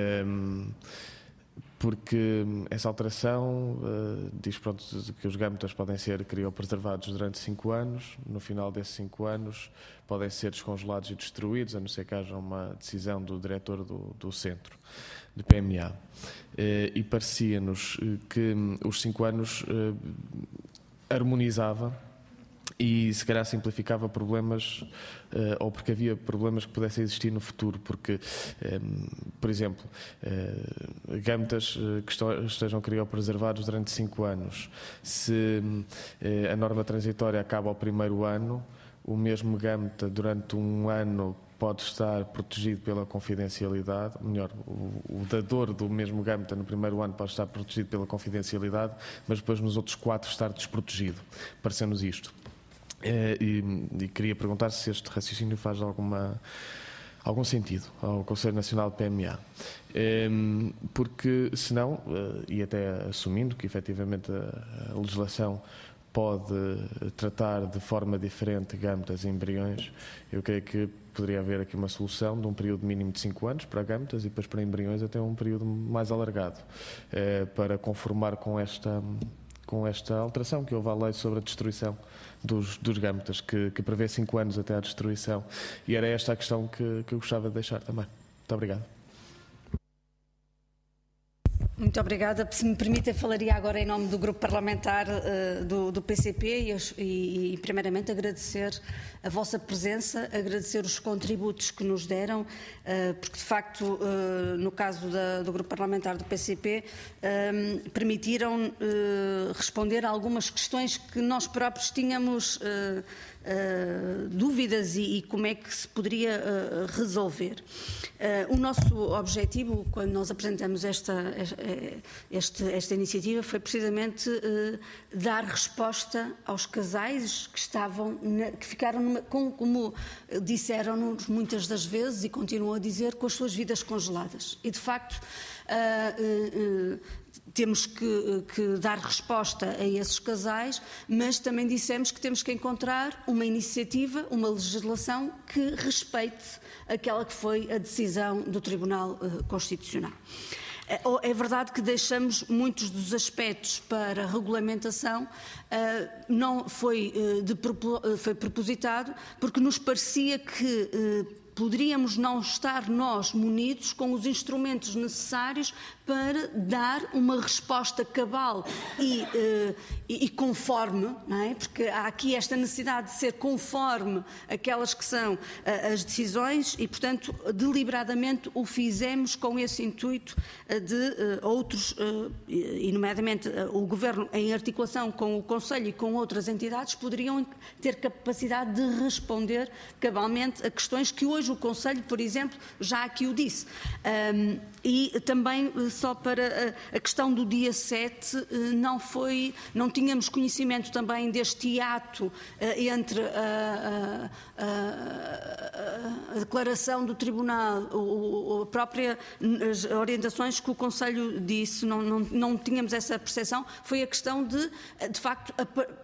Porque essa alteração diz pronto, que os gametas podem ser criopreservados durante cinco anos, no final desses cinco anos podem ser descongelados e destruídos, a não ser que haja uma decisão do diretor do, do centro de P M A. E parecia-nos que os cinco anos harmonizava e se calhar simplificava problemas uh, ou porque havia problemas que pudessem existir no futuro, porque, um, por exemplo, uh, gametas uh, que estão, estejam criopreservados durante cinco anos, se uh, a norma transitória acaba ao primeiro ano, o mesmo gameta durante um ano pode estar protegido pela confidencialidade, melhor, o, o dador do mesmo gameta no primeiro ano pode estar protegido pela confidencialidade, mas depois nos outros quatro estar desprotegido. Pareceu-nos isto. É, e, e queria perguntar se este raciocínio faz alguma, algum sentido ao Conselho Nacional de P M A. É, porque, senão, e até assumindo que efetivamente a, a legislação pode tratar de forma diferente gametas e embriões, eu creio que poderia haver aqui uma solução de um período mínimo de cinco anos para gametas e depois para embriões até um período mais alargado, eh, para conformar com esta, com esta alteração que houve à lei sobre a destruição dos, dos gâmetas, que, que prevê cinco anos até à destruição. E era esta a questão que, que eu gostava de deixar também. Muito obrigado. Muito obrigada. Se me permitem, falaria agora em nome do grupo parlamentar uh, do, do P C P e, e, e, primeiramente, agradecer a vossa presença, agradecer os contributos que nos deram, uh, porque, de facto, uh, no caso da, do grupo parlamentar do P C P, uh, permitiram uh, responder a algumas questões que nós próprios tínhamos uh, Uh, dúvidas e, e como é que se poderia uh, resolver. Uh, o nosso objetivo, quando nós apresentamos esta, esta, esta iniciativa, foi precisamente uh, dar resposta aos casais que estavam, na, que ficaram, numa, com, como disseram-nos muitas das vezes e continuam a dizer, com as suas vidas congeladas. E, de facto, uh, uh, uh, temos que, que dar resposta a esses casais, mas também dissemos que temos que encontrar uma iniciativa, uma legislação que respeite aquela que foi a decisão do Tribunal uh, Constitucional. É verdade que deixamos muitos dos aspectos para regulamentação, uh, não foi, uh, de, uh, foi propositado, porque nos parecia que uh, poderíamos não estar nós munidos com os instrumentos necessários para dar uma resposta cabal e, uh, e, e conforme, não é? Porque há aqui esta necessidade de ser conforme aquelas que são uh, as decisões e, portanto, deliberadamente o fizemos com esse intuito uh, de uh, outros, uh, e nomeadamente uh, o Governo, em articulação com o Conselho e com outras entidades, poderiam ter capacidade de responder cabalmente a questões que hoje o Conselho, por exemplo, já aqui o disse. Um, e também, só para a questão do dia sete, não foi, não tínhamos conhecimento também deste hiato entre a, a, a, a declaração do Tribunal, a própria, as orientações que o Conselho disse, não, não, não tínhamos essa percepção, foi a questão de, de facto,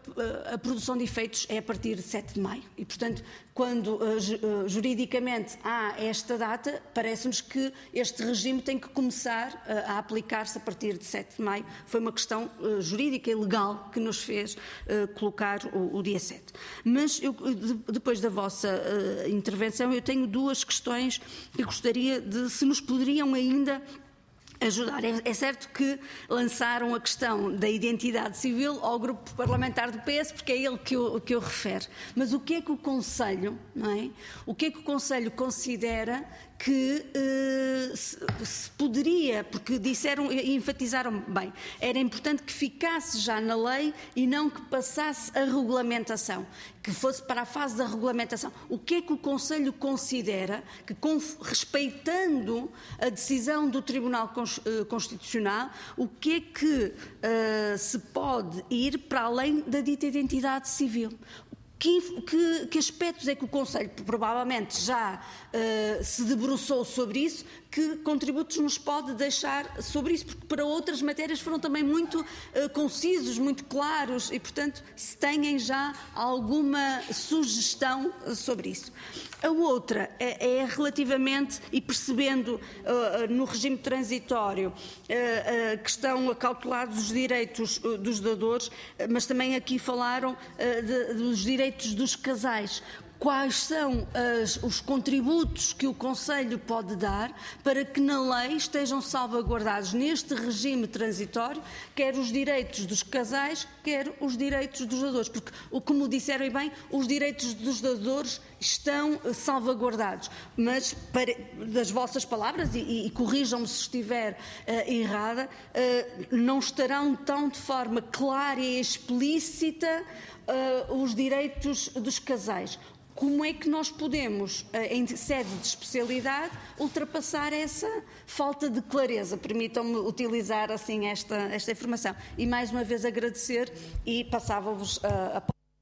a, a produção de efeitos é a partir de sete de maio. E, portanto, quando uh, juridicamente há esta data, parece-nos que este regime tem que começar uh, a aplicar-se a partir de sete de maio. Foi uma questão uh, jurídica e legal que nos fez uh, colocar o, o dia sete. Mas, eu, de, depois da vossa uh, intervenção, eu tenho duas questões que gostaria de, se nos poderiam ainda ajudar. É certo que lançaram a questão da identidade civil ao grupo parlamentar do P S, porque é ele que eu, que eu refere. Mas o que é que o Conselho, não é? O que é que o Conselho considera que eh, se, se poderia, porque disseram e enfatizaram bem, era importante que ficasse já na lei e não que passasse a regulamentação, que fosse para a fase da regulamentação. O que é que o Conselho considera que, com, respeitando a decisão do Tribunal Constitucional, o que é que uh, se pode ir para além da dita identidade civil? Que, que, que aspectos é que o Conselho provavelmente já uh, se debruçou sobre isso, que contributos nos pode deixar sobre isso, porque para outras matérias foram também muito uh, concisos, muito claros e, portanto, se têm já alguma sugestão sobre isso. A outra é, é relativamente, e percebendo uh, no regime transitório uh, a questão acautelada dos direitos uh, dos dadores, uh, mas também aqui falaram uh, de, dos direitos dos casais. Quais são as, os contributos que o Conselho pode dar para que na lei estejam salvaguardados neste regime transitório, quer os direitos dos casais, quer os direitos dos dadores, porque, como disseram bem, os direitos dos dadores estão salvaguardados, mas para, das vossas palavras, e, e, e corrijam-me se estiver uh, errada, uh, não estarão tão de forma clara e explícita uh, os direitos dos casais. Como é que nós podemos, em sede de especialidade, ultrapassar essa falta de clareza? Permitam-me utilizar assim esta, esta informação. E mais uma vez agradecer e passava-vos a palavra.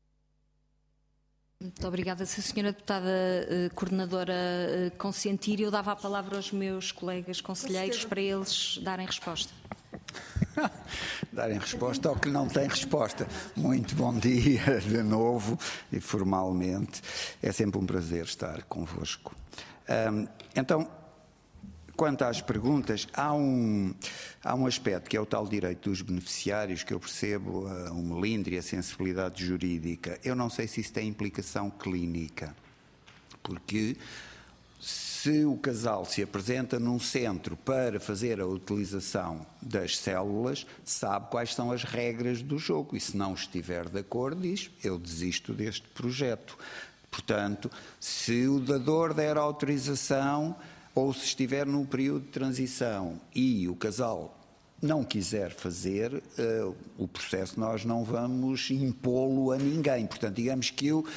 Muito obrigada. Se a senhora deputada eh, coordenadora eh, consentir, eu dava a palavra aos meus colegas conselheiros para eles darem resposta. Darem resposta ao que não tem resposta. Muito bom dia de novo e formalmente. É sempre um prazer estar convosco. Um, então, quanto às perguntas, há um, há um aspecto que é o tal direito dos beneficiários, que eu percebo o melindre e a sensibilidade jurídica. Eu não sei se isso tem implicação clínica, porque se o casal se apresenta num centro para fazer a utilização das células, sabe quais são as regras do jogo e, se não estiver de acordo, diz: eu desisto deste projeto. Portanto, se o dador der autorização ou se estiver num período de transição e o casal não quiser fazer uh, o processo, nós não vamos impô-lo a ninguém. Portanto, digamos que eu...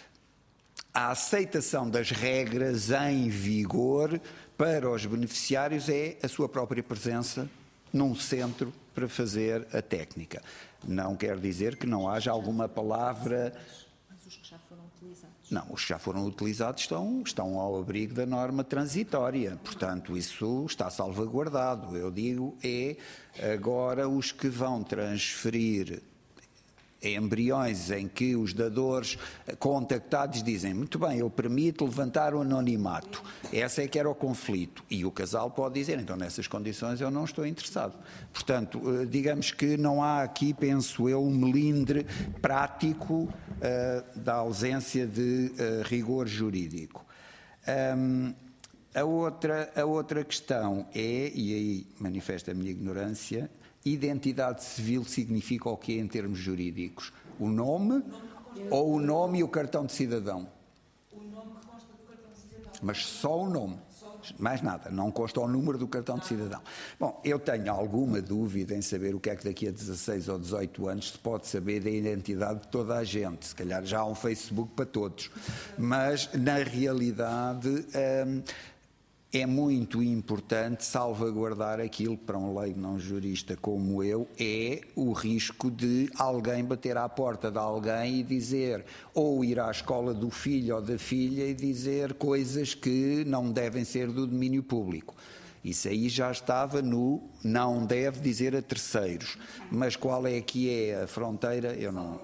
a aceitação das regras em vigor para os beneficiários é a sua própria presença num centro para fazer a técnica. Não quer dizer que não haja alguma palavra... Mas os que já foram utilizados? Não, os que já foram utilizados estão, estão ao abrigo da norma transitória. Portanto, isso está salvaguardado. Eu digo é agora os que vão transferir embriões em que os dadores contactados dizem: muito bem, eu permito levantar o anonimato. Esse é que era o conflito. E o casal pode dizer: então, nessas condições eu não estou interessado. Portanto, digamos que não há aqui, penso eu, um melindre prático uh, da ausência de uh, rigor jurídico. Um, a, outra, a outra questão é, e aí manifesto a minha ignorância, identidade civil significa o quê em termos jurídicos? O nome ou o nome e o cartão de cidadão? O nome que consta do cartão de cidadão. Mas só o nome, mais nada, não consta o número do cartão de cidadão. Bom, eu tenho alguma dúvida em saber o que é que daqui a dezasseis ou dezoito anos se pode saber da identidade de toda a gente. Se calhar já há um Facebook para todos. Mas, na realidade... Hum, é muito importante salvaguardar aquilo que, para um leigo não jurista como eu, é o risco de alguém bater à porta de alguém e dizer, ou ir à escola do filho ou da filha e dizer coisas que não devem ser do domínio público. Isso aí já estava no não deve dizer a terceiros. Mas qual é que é a fronteira? Eu não...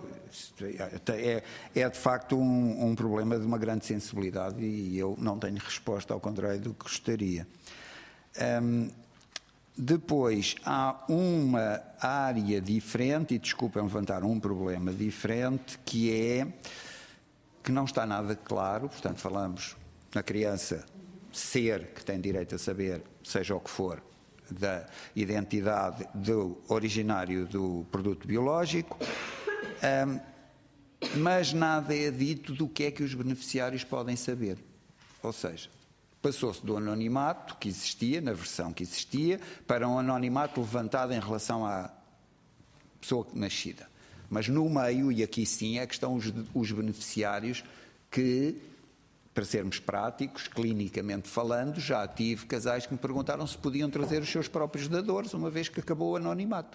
É, é de facto um, um problema de uma grande sensibilidade e eu não tenho resposta, ao contrário do que gostaria. Um, depois, há uma área diferente, e desculpem levantar um problema diferente, que é que não está nada claro. Portanto, falamos na criança ser, que tem direito a saber, seja o que for, da identidade do originário do produto biológico, um, mas nada é dito do que é que os beneficiários podem saber. Ou seja, passou-se do anonimato que existia, na versão que existia, para um anonimato levantado em relação à pessoa nascida. Mas no meio, e aqui sim, é que estão os, os beneficiários que, para sermos práticos, clinicamente falando, já tive casais que me perguntaram se podiam trazer os seus próprios dadores, uma vez que acabou o anonimato.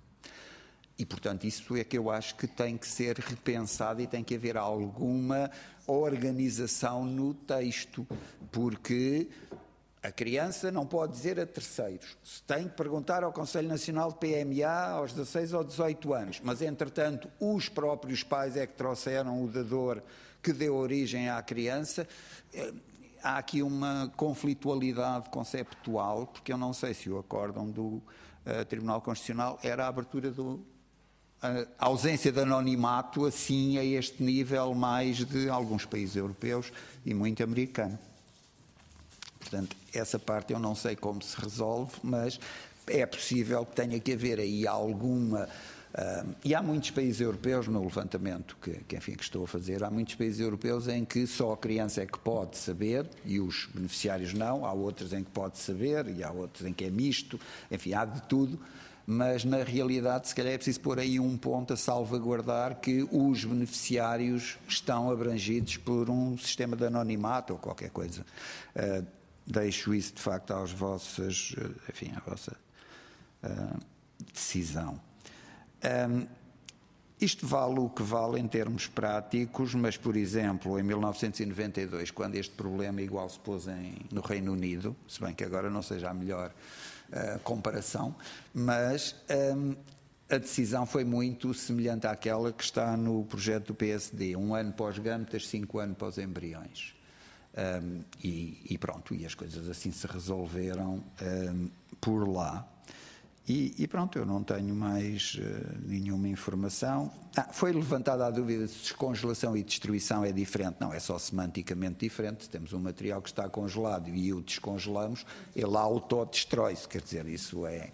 E, portanto, isso é que eu acho que tem que ser repensado e tem que haver alguma organização no texto, porque a criança não pode dizer a terceiros. Se tem que perguntar ao Conselho Nacional de P M A aos dezasseis ou dezoito anos, mas, entretanto, os próprios pais é que trouxeram o dador que deu origem à criança, há aqui uma conflitualidade conceptual, porque eu não sei se o acórdão do uh, Tribunal Constitucional era a abertura do... a ausência de anonimato, assim, a este nível mais de alguns países europeus e muito americano. Portanto, essa parte eu não sei como se resolve, mas é possível que tenha que haver aí alguma... Uh, e há muitos países europeus, no levantamento que, que, enfim, que estou a fazer, há muitos países europeus em que só a criança é que pode saber e os beneficiários não, há outros em que pode saber e há outros em que é misto, enfim, há de tudo, mas na realidade se calhar é preciso pôr aí um ponto a salvaguardar que os beneficiários estão abrangidos por um sistema de anonimato ou qualquer coisa. Uh, deixo isso de facto aos vossos, enfim, à vossa uh, decisão. Um, isto vale o que vale em termos práticos, mas, por exemplo, em mil novecentos e noventa e dois, quando este problema igual se pôs em, no Reino Unido, se bem que agora não seja a melhor uh, comparação, mas um, a decisão foi muito semelhante àquela que está no projeto do P S D, um ano pós-gâmetas, cinco anos pós-embriões. Um, e, e pronto, e as coisas assim se resolveram um, por lá. E, e pronto, eu não tenho mais uh, nenhuma informação. Ah, foi levantada a dúvida se descongelação e destruição é diferente. Não, é só semanticamente diferente. Temos um material que está congelado e o descongelamos, ele autodestrói-se, quer dizer, isso é...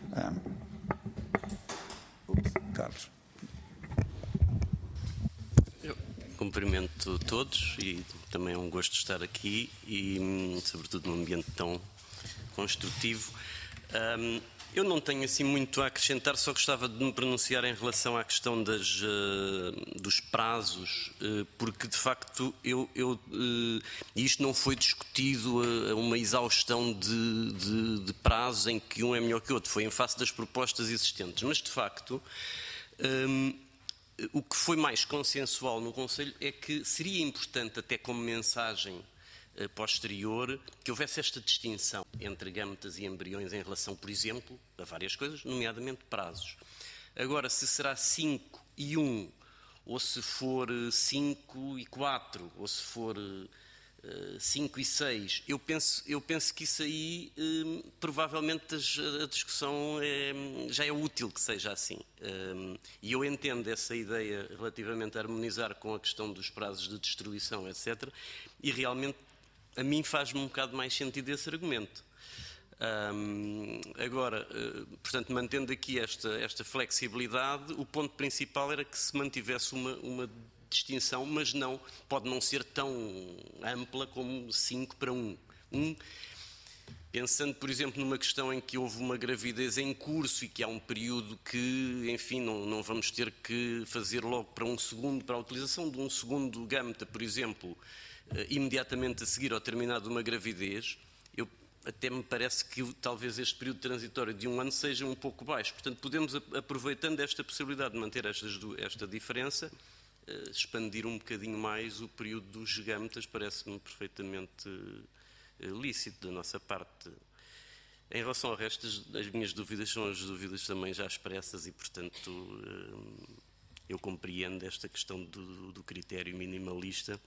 Um... Ups, Carlos. Eu cumprimento todos e também é um gosto de estar aqui e, sobretudo, num ambiente tão construtivo. Um, eu não tenho assim muito a acrescentar, só gostava de me pronunciar em relação à questão das, uh, dos prazos, uh, porque de facto eu, eu, uh, isto não foi discutido a, a uma exaustão de, de, de prazos em que um é melhor que o outro, foi em face das propostas existentes, mas de facto um, o que foi mais consensual no Conselho é que seria importante, até como mensagem posterior, que houvesse esta distinção entre gametas e embriões em relação, por exemplo, a várias coisas, nomeadamente prazos. Agora, se será cinco e um, ou se for cinco e quatro, ou se for cinco e seis, eu penso, eu penso que isso aí, hum, provavelmente a discussão é, já é útil que seja assim. Hum, e eu entendo essa ideia relativamente a harmonizar com a questão dos prazos de destruição, etcétera. E realmente a mim faz-me um bocado mais sentido esse argumento. Um, agora, uh, portanto, mantendo aqui esta, esta flexibilidade, o ponto principal era que se mantivesse uma, uma distinção, mas não, pode não ser tão ampla como cinco para um. um. Pensando, por exemplo, numa questão em que houve uma gravidez em curso e que há um período que, enfim, não, não vamos ter que fazer logo para um segundo, para a utilização de um segundo gameta, por exemplo, imediatamente a seguir ao terminado de uma gravidez, eu, até me parece que talvez este período transitório de um ano seja um pouco baixo. Portanto, podemos, aproveitando esta possibilidade de manter estas, esta diferença, expandir um bocadinho mais o período dos gametas, parece-me perfeitamente lícito da nossa parte. Em relação ao resto, as minhas dúvidas são as dúvidas também já expressas e, portanto, eu compreendo esta questão do, do critério minimalista.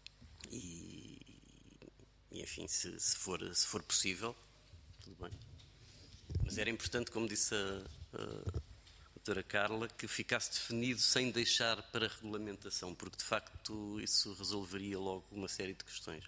E, e enfim, se, se, for, se for possível, tudo bem. Mas era importante, como disse a, a doutora Carla, que ficasse definido sem deixar para regulamentação, porque de facto isso resolveria logo uma série de questões.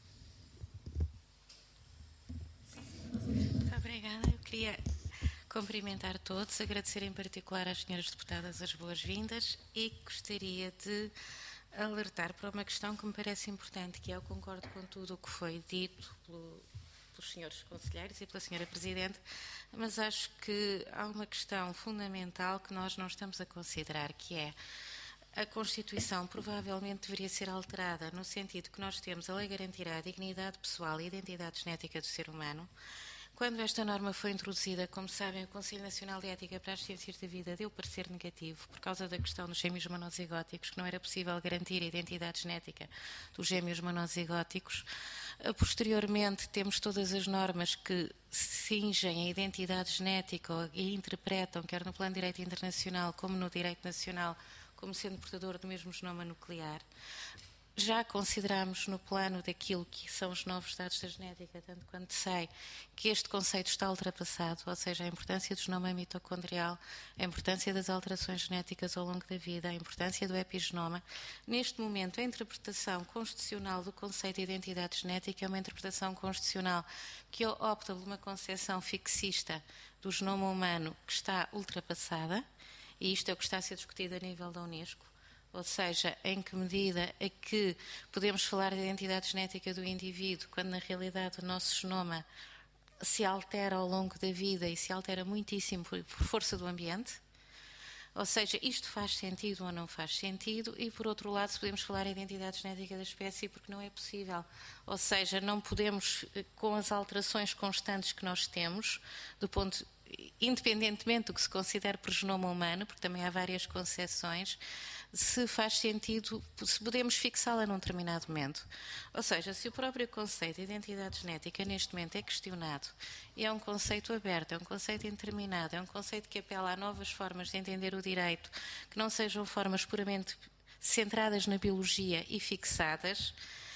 Muito obrigada. Eu queria cumprimentar todos, agradecer em particular às senhoras deputadas as boas-vindas e gostaria de alertar para uma questão que me parece importante, que eu concordo com tudo o que foi dito pelo, pelos senhores conselheiros e pela senhora Presidente, mas acho que há uma questão fundamental que nós não estamos a considerar, que é a Constituição provavelmente deveria ser alterada no sentido que nós temos a lei garantirá a dignidade pessoal e a identidade genética do ser humano. Quando esta norma foi introduzida, como sabem, o Conselho Nacional de Ética para as Ciências da Vida deu parecer negativo por causa da questão dos gêmeos monozigóticos, que não era possível garantir a identidade genética dos gêmeos monozigóticos. Posteriormente, temos todas as normas que cingem a identidade genética e interpretam, quer no plano de direito internacional como no direito nacional, como sendo portador do mesmo genoma nuclear. Já consideramos no plano daquilo que são os novos dados da genética, tanto quanto sei, que este conceito está ultrapassado, ou seja, a importância do genoma mitocondrial, a importância das alterações genéticas ao longo da vida, a importância do epigenoma. Neste momento, a interpretação constitucional do conceito de identidade genética é uma interpretação constitucional que opta por uma concepção fixista do genoma humano que está ultrapassada, e isto é o que está a ser discutido a nível da Unesco. Ou seja, em que medida é que podemos falar da identidade genética do indivíduo, quando na realidade o nosso genoma se altera ao longo da vida e se altera muitíssimo por, por força do ambiente? Ou seja, isto faz sentido ou não faz sentido? E por outro lado, se podemos falar da identidade genética da espécie, porque não é possível. Ou seja, não podemos, com as alterações constantes que nós temos, do ponto independentemente do que se considere por genoma humano, porque também há várias concepções, se faz sentido, se podemos fixá-la num determinado momento. Ou seja, se o próprio conceito de identidade genética neste momento é questionado, e é um conceito aberto, é um conceito indeterminado, é um conceito que apela a novas formas de entender o direito, que não sejam formas puramente centradas na biologia e fixadas,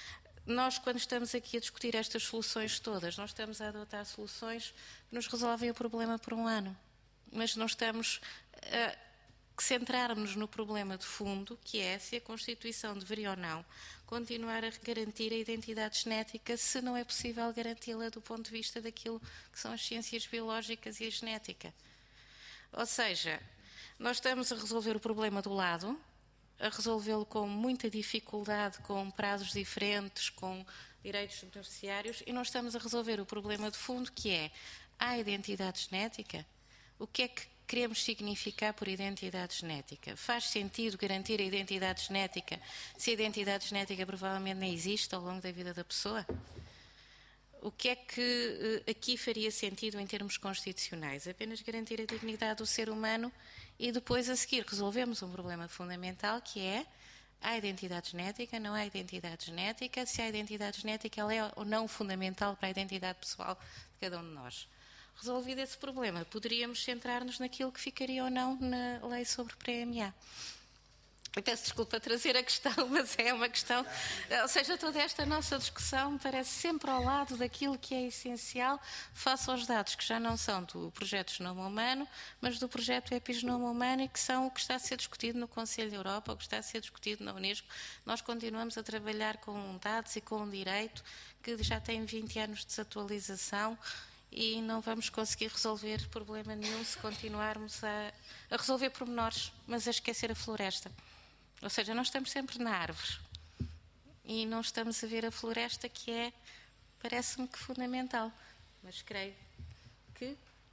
nós, quando estamos aqui a discutir estas soluções todas, nós estamos a adotar soluções que nos resolvem o problema por um ano, mas não estamos a centrar-nos no problema de fundo, que é se a Constituição deveria ou não continuar a garantir a identidade genética, se não é possível garanti-la do ponto de vista daquilo que são as ciências biológicas e a genética. Ou seja, nós estamos a resolver o problema do lado, a resolvê-lo com muita dificuldade, com prazos diferentes, com direitos beneficiários, e não estamos a resolver o problema de fundo, que é a identidade genética. O que é que queremos significar por identidade genética? Faz sentido garantir a identidade genética se a identidade genética provavelmente nem existe ao longo da vida da pessoa? O que é que uh, aqui faria sentido em termos constitucionais? Apenas garantir a dignidade do ser humano e depois a seguir resolvemos um problema fundamental, que é a identidade genética, não há identidade genética, se a identidade genética ela é ou não fundamental para a identidade pessoal de cada um de nós. Resolvido esse problema, poderíamos centrar-nos naquilo que ficaria ou não na lei sobre P M A. Eu peço desculpa trazer a questão, mas é uma questão, ou seja, toda esta nossa discussão me parece sempre ao lado daquilo que é essencial face aos dados que já não são do projeto Genoma Humano, mas do projeto Epigenoma Humano, e que são o que está a ser discutido no Conselho da Europa, o que está a ser discutido na Unesco. Nós continuamos a trabalhar com dados e com um direito que já tem vinte anos de desatualização, e não vamos conseguir resolver problema nenhum se continuarmos a, a resolver pormenores, mas a esquecer a floresta. Ou seja, nós estamos sempre na árvore e não estamos a ver a floresta, que é, parece-me que fundamental, mas creio que...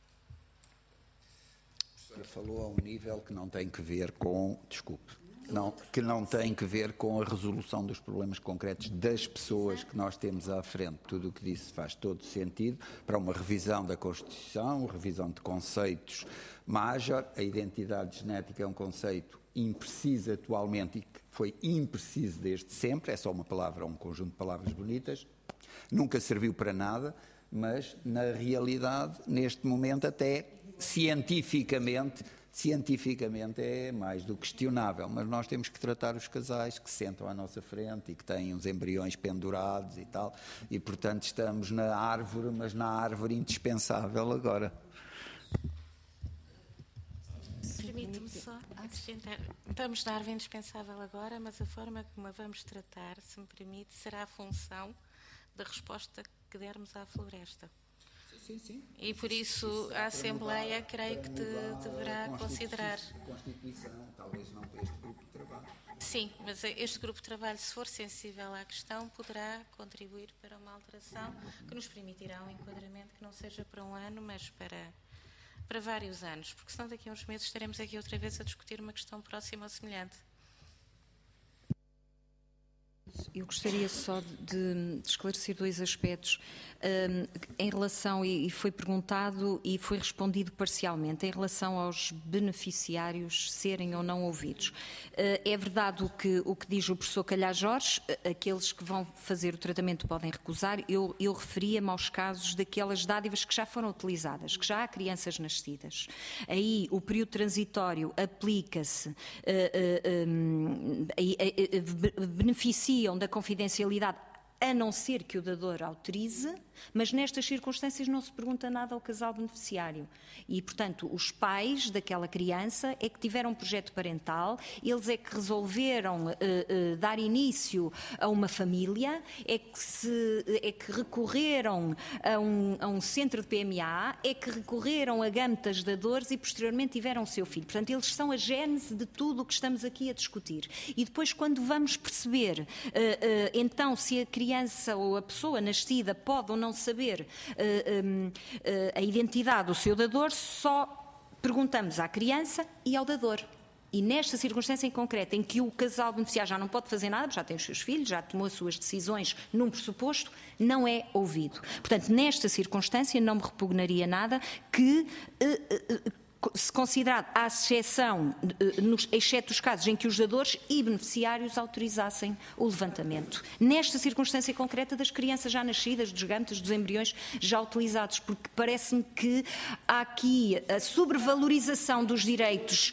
A senhora falou a um nível que não tem que ver com, desculpe, não, que não tem que ver com a resolução dos problemas concretos das pessoas que nós temos à frente. Tudo o que disse faz todo sentido para uma revisão da Constituição, revisão de conceitos major. A identidade genética é um conceito impreciso atualmente e que foi impreciso desde sempre, é só uma palavra, um conjunto de palavras bonitas, nunca serviu para nada, mas na realidade, neste momento, até cientificamente, cientificamente é mais do que questionável, mas nós temos que tratar os casais que se sentam à nossa frente e que têm uns embriões pendurados e tal, e portanto estamos na árvore, mas na árvore indispensável agora. Permite-me só acrescentar. Estamos na árvore indispensável agora, mas a forma como a vamos tratar, se me permite, será a função da resposta que dermos à floresta. Sim, sim. E por isso a Assembleia creio que te deverá considerar. A Constituição, talvez não para este grupo de trabalho. Sim, mas este grupo de trabalho, se for sensível à questão, poderá contribuir para uma alteração que nos permitirá um enquadramento que não seja para um ano, mas para, para vários anos, porque senão daqui a uns meses estaremos aqui outra vez a discutir uma questão próxima ou semelhante. Eu gostaria só de, de esclarecer dois aspectos um, em relação, e, e foi perguntado e foi respondido parcialmente, em relação aos beneficiários serem ou não ouvidos. Uh, é verdade o que, o que diz o professor Calhar Jorge, aqueles que vão fazer o tratamento podem recusar. Eu, eu referia-me aos casos daquelas dádivas que já foram utilizadas, que já há crianças nascidas. Aí o período transitório aplica-se, uh, uh, um, uh, uh, beneficia da confidencialidade, a não ser que o dador autorize, mas nestas circunstâncias não se pergunta nada ao casal beneficiário. E, portanto, os pais daquela criança é que tiveram um projeto parental, eles é que resolveram uh, uh, dar início a uma família, é que, se, é que recorreram a um, a um centro de P M A, é que recorreram a gâmetas dadores e, posteriormente, tiveram o seu filho. Portanto, eles são a gênese de tudo o que estamos aqui a discutir. E depois, quando vamos perceber, uh, uh, então, se a criança ou a pessoa nascida pode ou não saber uh, um, uh, a identidade do seu dador, só perguntamos à criança e ao dador. E nesta circunstância em concreto, em que o casal beneficiário já não pode fazer nada, já tem os seus filhos, já tomou as suas decisões num pressuposto, não é ouvido. Portanto, nesta circunstância não me repugnaria nada que... Uh, uh, se considerado à exceção, exceto os casos em que os dadores e beneficiários autorizassem o levantamento. Nesta circunstância concreta das crianças já nascidas, dos gâmetos, dos embriões já utilizados, porque parece-me que há aqui a sobrevalorização dos direitos,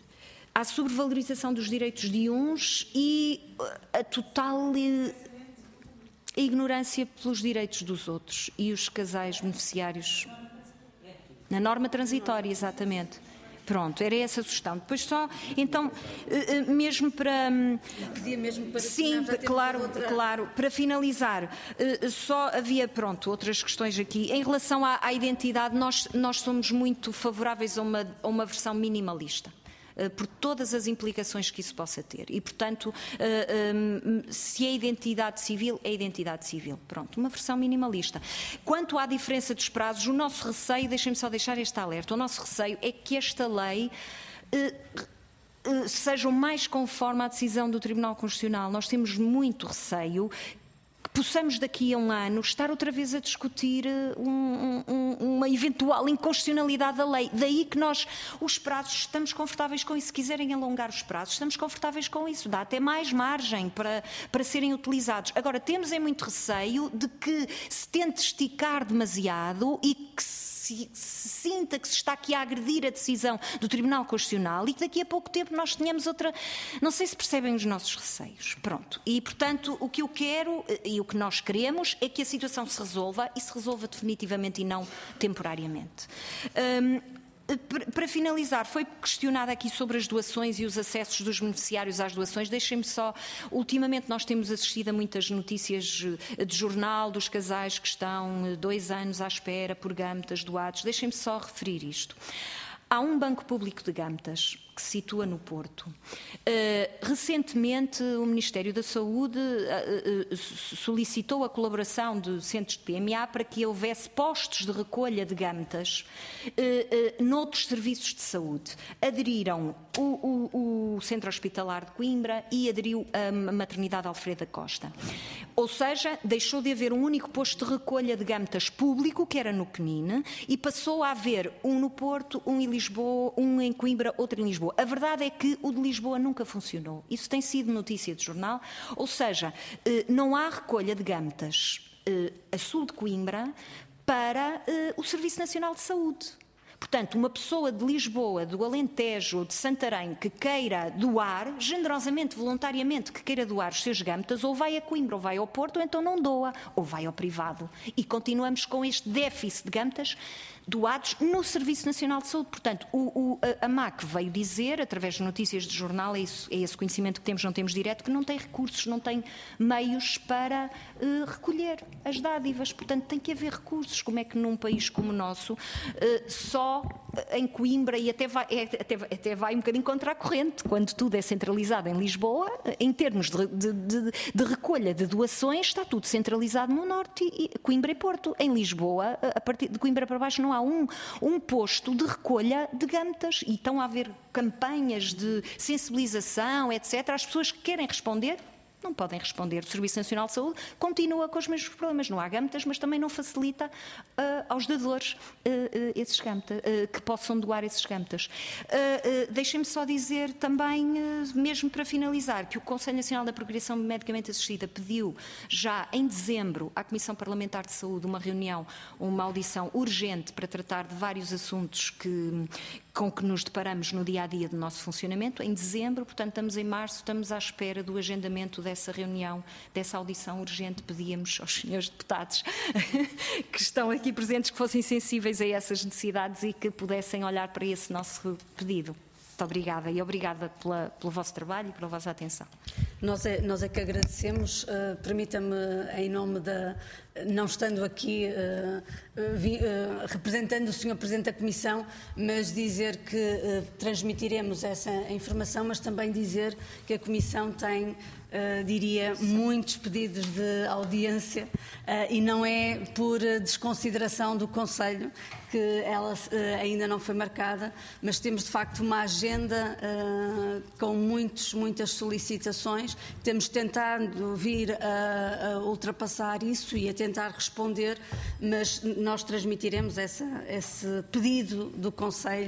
há sobrevalorização dos direitos de uns e a total a ignorância pelos direitos dos outros e os casais beneficiários. Na norma transitória, exatamente. Pronto, era essa a sugestão. Depois só, então, mesmo para... Pedia mesmo para... Sim, claro, claro. Para finalizar, só havia, pronto, outras questões aqui. Em relação à, à identidade, nós, nós somos muito favoráveis a uma, a uma versão minimalista, por todas as implicações que isso possa ter. E, portanto, se é identidade civil, é identidade civil. Pronto, uma versão minimalista. Quanto à diferença dos prazos, o nosso receio, deixem-me só deixar este alerta, o nosso receio é que esta lei seja o mais conforme à decisão do Tribunal Constitucional. Nós temos muito receio possamos daqui a um ano estar outra vez a discutir um, um, uma eventual inconstitucionalidade da lei. Daí que nós, os prazos, estamos confortáveis com isso. Se quiserem alongar os prazos, estamos confortáveis com isso. Dá até mais margem para, para serem utilizados. Agora, temos é muito receio de que se tente esticar demasiado e que se Se, se sinta que se está aqui a agredir a decisão do Tribunal Constitucional e que daqui a pouco tempo nós tenhamos outra... Não sei se percebem os nossos receios. Pronto. E, portanto, o que eu quero e o que nós queremos é que a situação se resolva e se resolva definitivamente e não temporariamente. Hum, Para finalizar, foi questionada aqui sobre as doações e os acessos dos beneficiários às doações. Deixem-me só, ultimamente nós temos assistido a muitas notícias de jornal dos casais que estão dois anos à espera por gâmetas doados. Deixem-me só referir isto. Há um banco público de gâmetas que se situa no Porto. Uh, recentemente, o Ministério da Saúde uh, uh, solicitou a colaboração de centros de P M A para que houvesse postos de recolha de gâmetas uh, uh, noutros serviços de saúde. Aderiram o, o, o Centro Hospitalar de Coimbra e aderiu a Maternidade Alfredo da Costa. Ou seja, deixou de haver um único posto de recolha de gâmetas público, que era no Quenine, e passou a haver um no Porto, um em Lisboa, um em Coimbra, outro em Lisboa. A verdade é que o de Lisboa nunca funcionou. Isso tem sido notícia de jornal. Ou seja, não há recolha de gâmetas a sul de Coimbra para o Serviço Nacional de Saúde. Portanto, uma pessoa de Lisboa, do Alentejo ou de Santarém que queira doar, generosamente, voluntariamente, que queira doar os seus gâmetas, ou vai a Coimbra, ou vai ao Porto, ou então não doa, ou vai ao privado. E continuamos com este déficit de gâmetas doados no Serviço Nacional de Saúde. Portanto, o, o, a M A C veio dizer, através de notícias de jornal, é, isso, é esse conhecimento que temos, não temos direto, que não tem recursos, não tem meios para uh, recolher as dádivas. Portanto, tem que haver recursos. Como é que num país como o nosso, uh, só em Coimbra, e até vai, até, até vai um bocadinho contra a corrente, quando tudo é centralizado em Lisboa, em termos de, de, de, de recolha de doações, está tudo centralizado no Norte, e, e Coimbra e Porto. Em Lisboa, a partir de Coimbra para baixo, não há um, um posto de recolha de gâmetas, e estão a haver campanhas de sensibilização, etcétera. As pessoas que querem responder não podem responder. O Serviço Nacional de Saúde continua com os mesmos problemas. Não há gâmetas, mas também não facilita uh, aos dadores uh, uh, esses gâmetas, uh, que possam doar esses gâmetas. Uh, uh, Deixem-me só dizer também, uh, mesmo para finalizar, que o Conselho Nacional da Procriação Medicamente Assistida pediu já em dezembro à Comissão Parlamentar de Saúde uma reunião, uma audição urgente para tratar de vários assuntos que, com que nos deparamos no dia-a-dia do nosso funcionamento. Em dezembro, portanto, estamos em março, estamos à espera do agendamento dessa reunião, dessa audição urgente. Pedíamos aos senhores deputados que estão aqui presentes que fossem sensíveis a essas necessidades e que pudessem olhar para esse nosso pedido. Muito obrigada e obrigada pela, pelo vosso trabalho e pela vossa atenção. Nós é, nós é que agradecemos. Uh, Permita-me, em nome da... Não estando aqui uh, vi, uh, representando o senhor Presidente da Comissão, mas dizer que uh, transmitiremos essa informação, mas também dizer que a Comissão tem, uh, diria, muitos pedidos de audiência uh, e não é por desconsideração do Conselho que ela uh, ainda não foi marcada, mas temos de facto uma agenda uh, com muitos, muitas solicitações. Temos tentado vir a, a ultrapassar isso e a tentar responder, mas nós transmitiremos essa, esse pedido do Conselho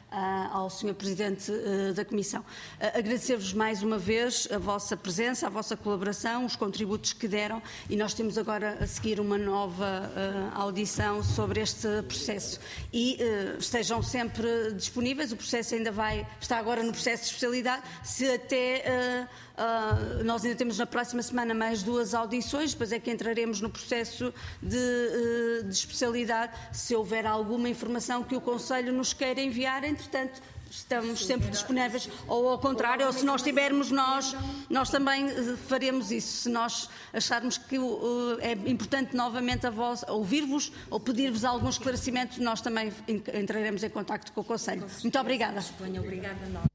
ao senhor Presidente da Comissão. Agradecer-vos mais uma vez a vossa presença, a vossa colaboração, os contributos que deram, e nós temos agora a seguir uma nova audição sobre este processo. E estejam sempre disponíveis, o processo ainda vai, está agora no processo de especialidade, se até... Uh, nós ainda temos na próxima semana mais duas audições, depois é que entraremos no processo de, uh, de especialidade, se houver alguma informação que o Conselho nos queira enviar, entretanto, estamos sempre disponíveis, ou ao contrário, ou se nós tivermos nós, nós também faremos isso, se nós acharmos que uh, é importante novamente a vós ouvir-vos ou pedir-vos algum esclarecimento, nós também entraremos em contacto com o Conselho. Muito obrigada. Obrigada a nós.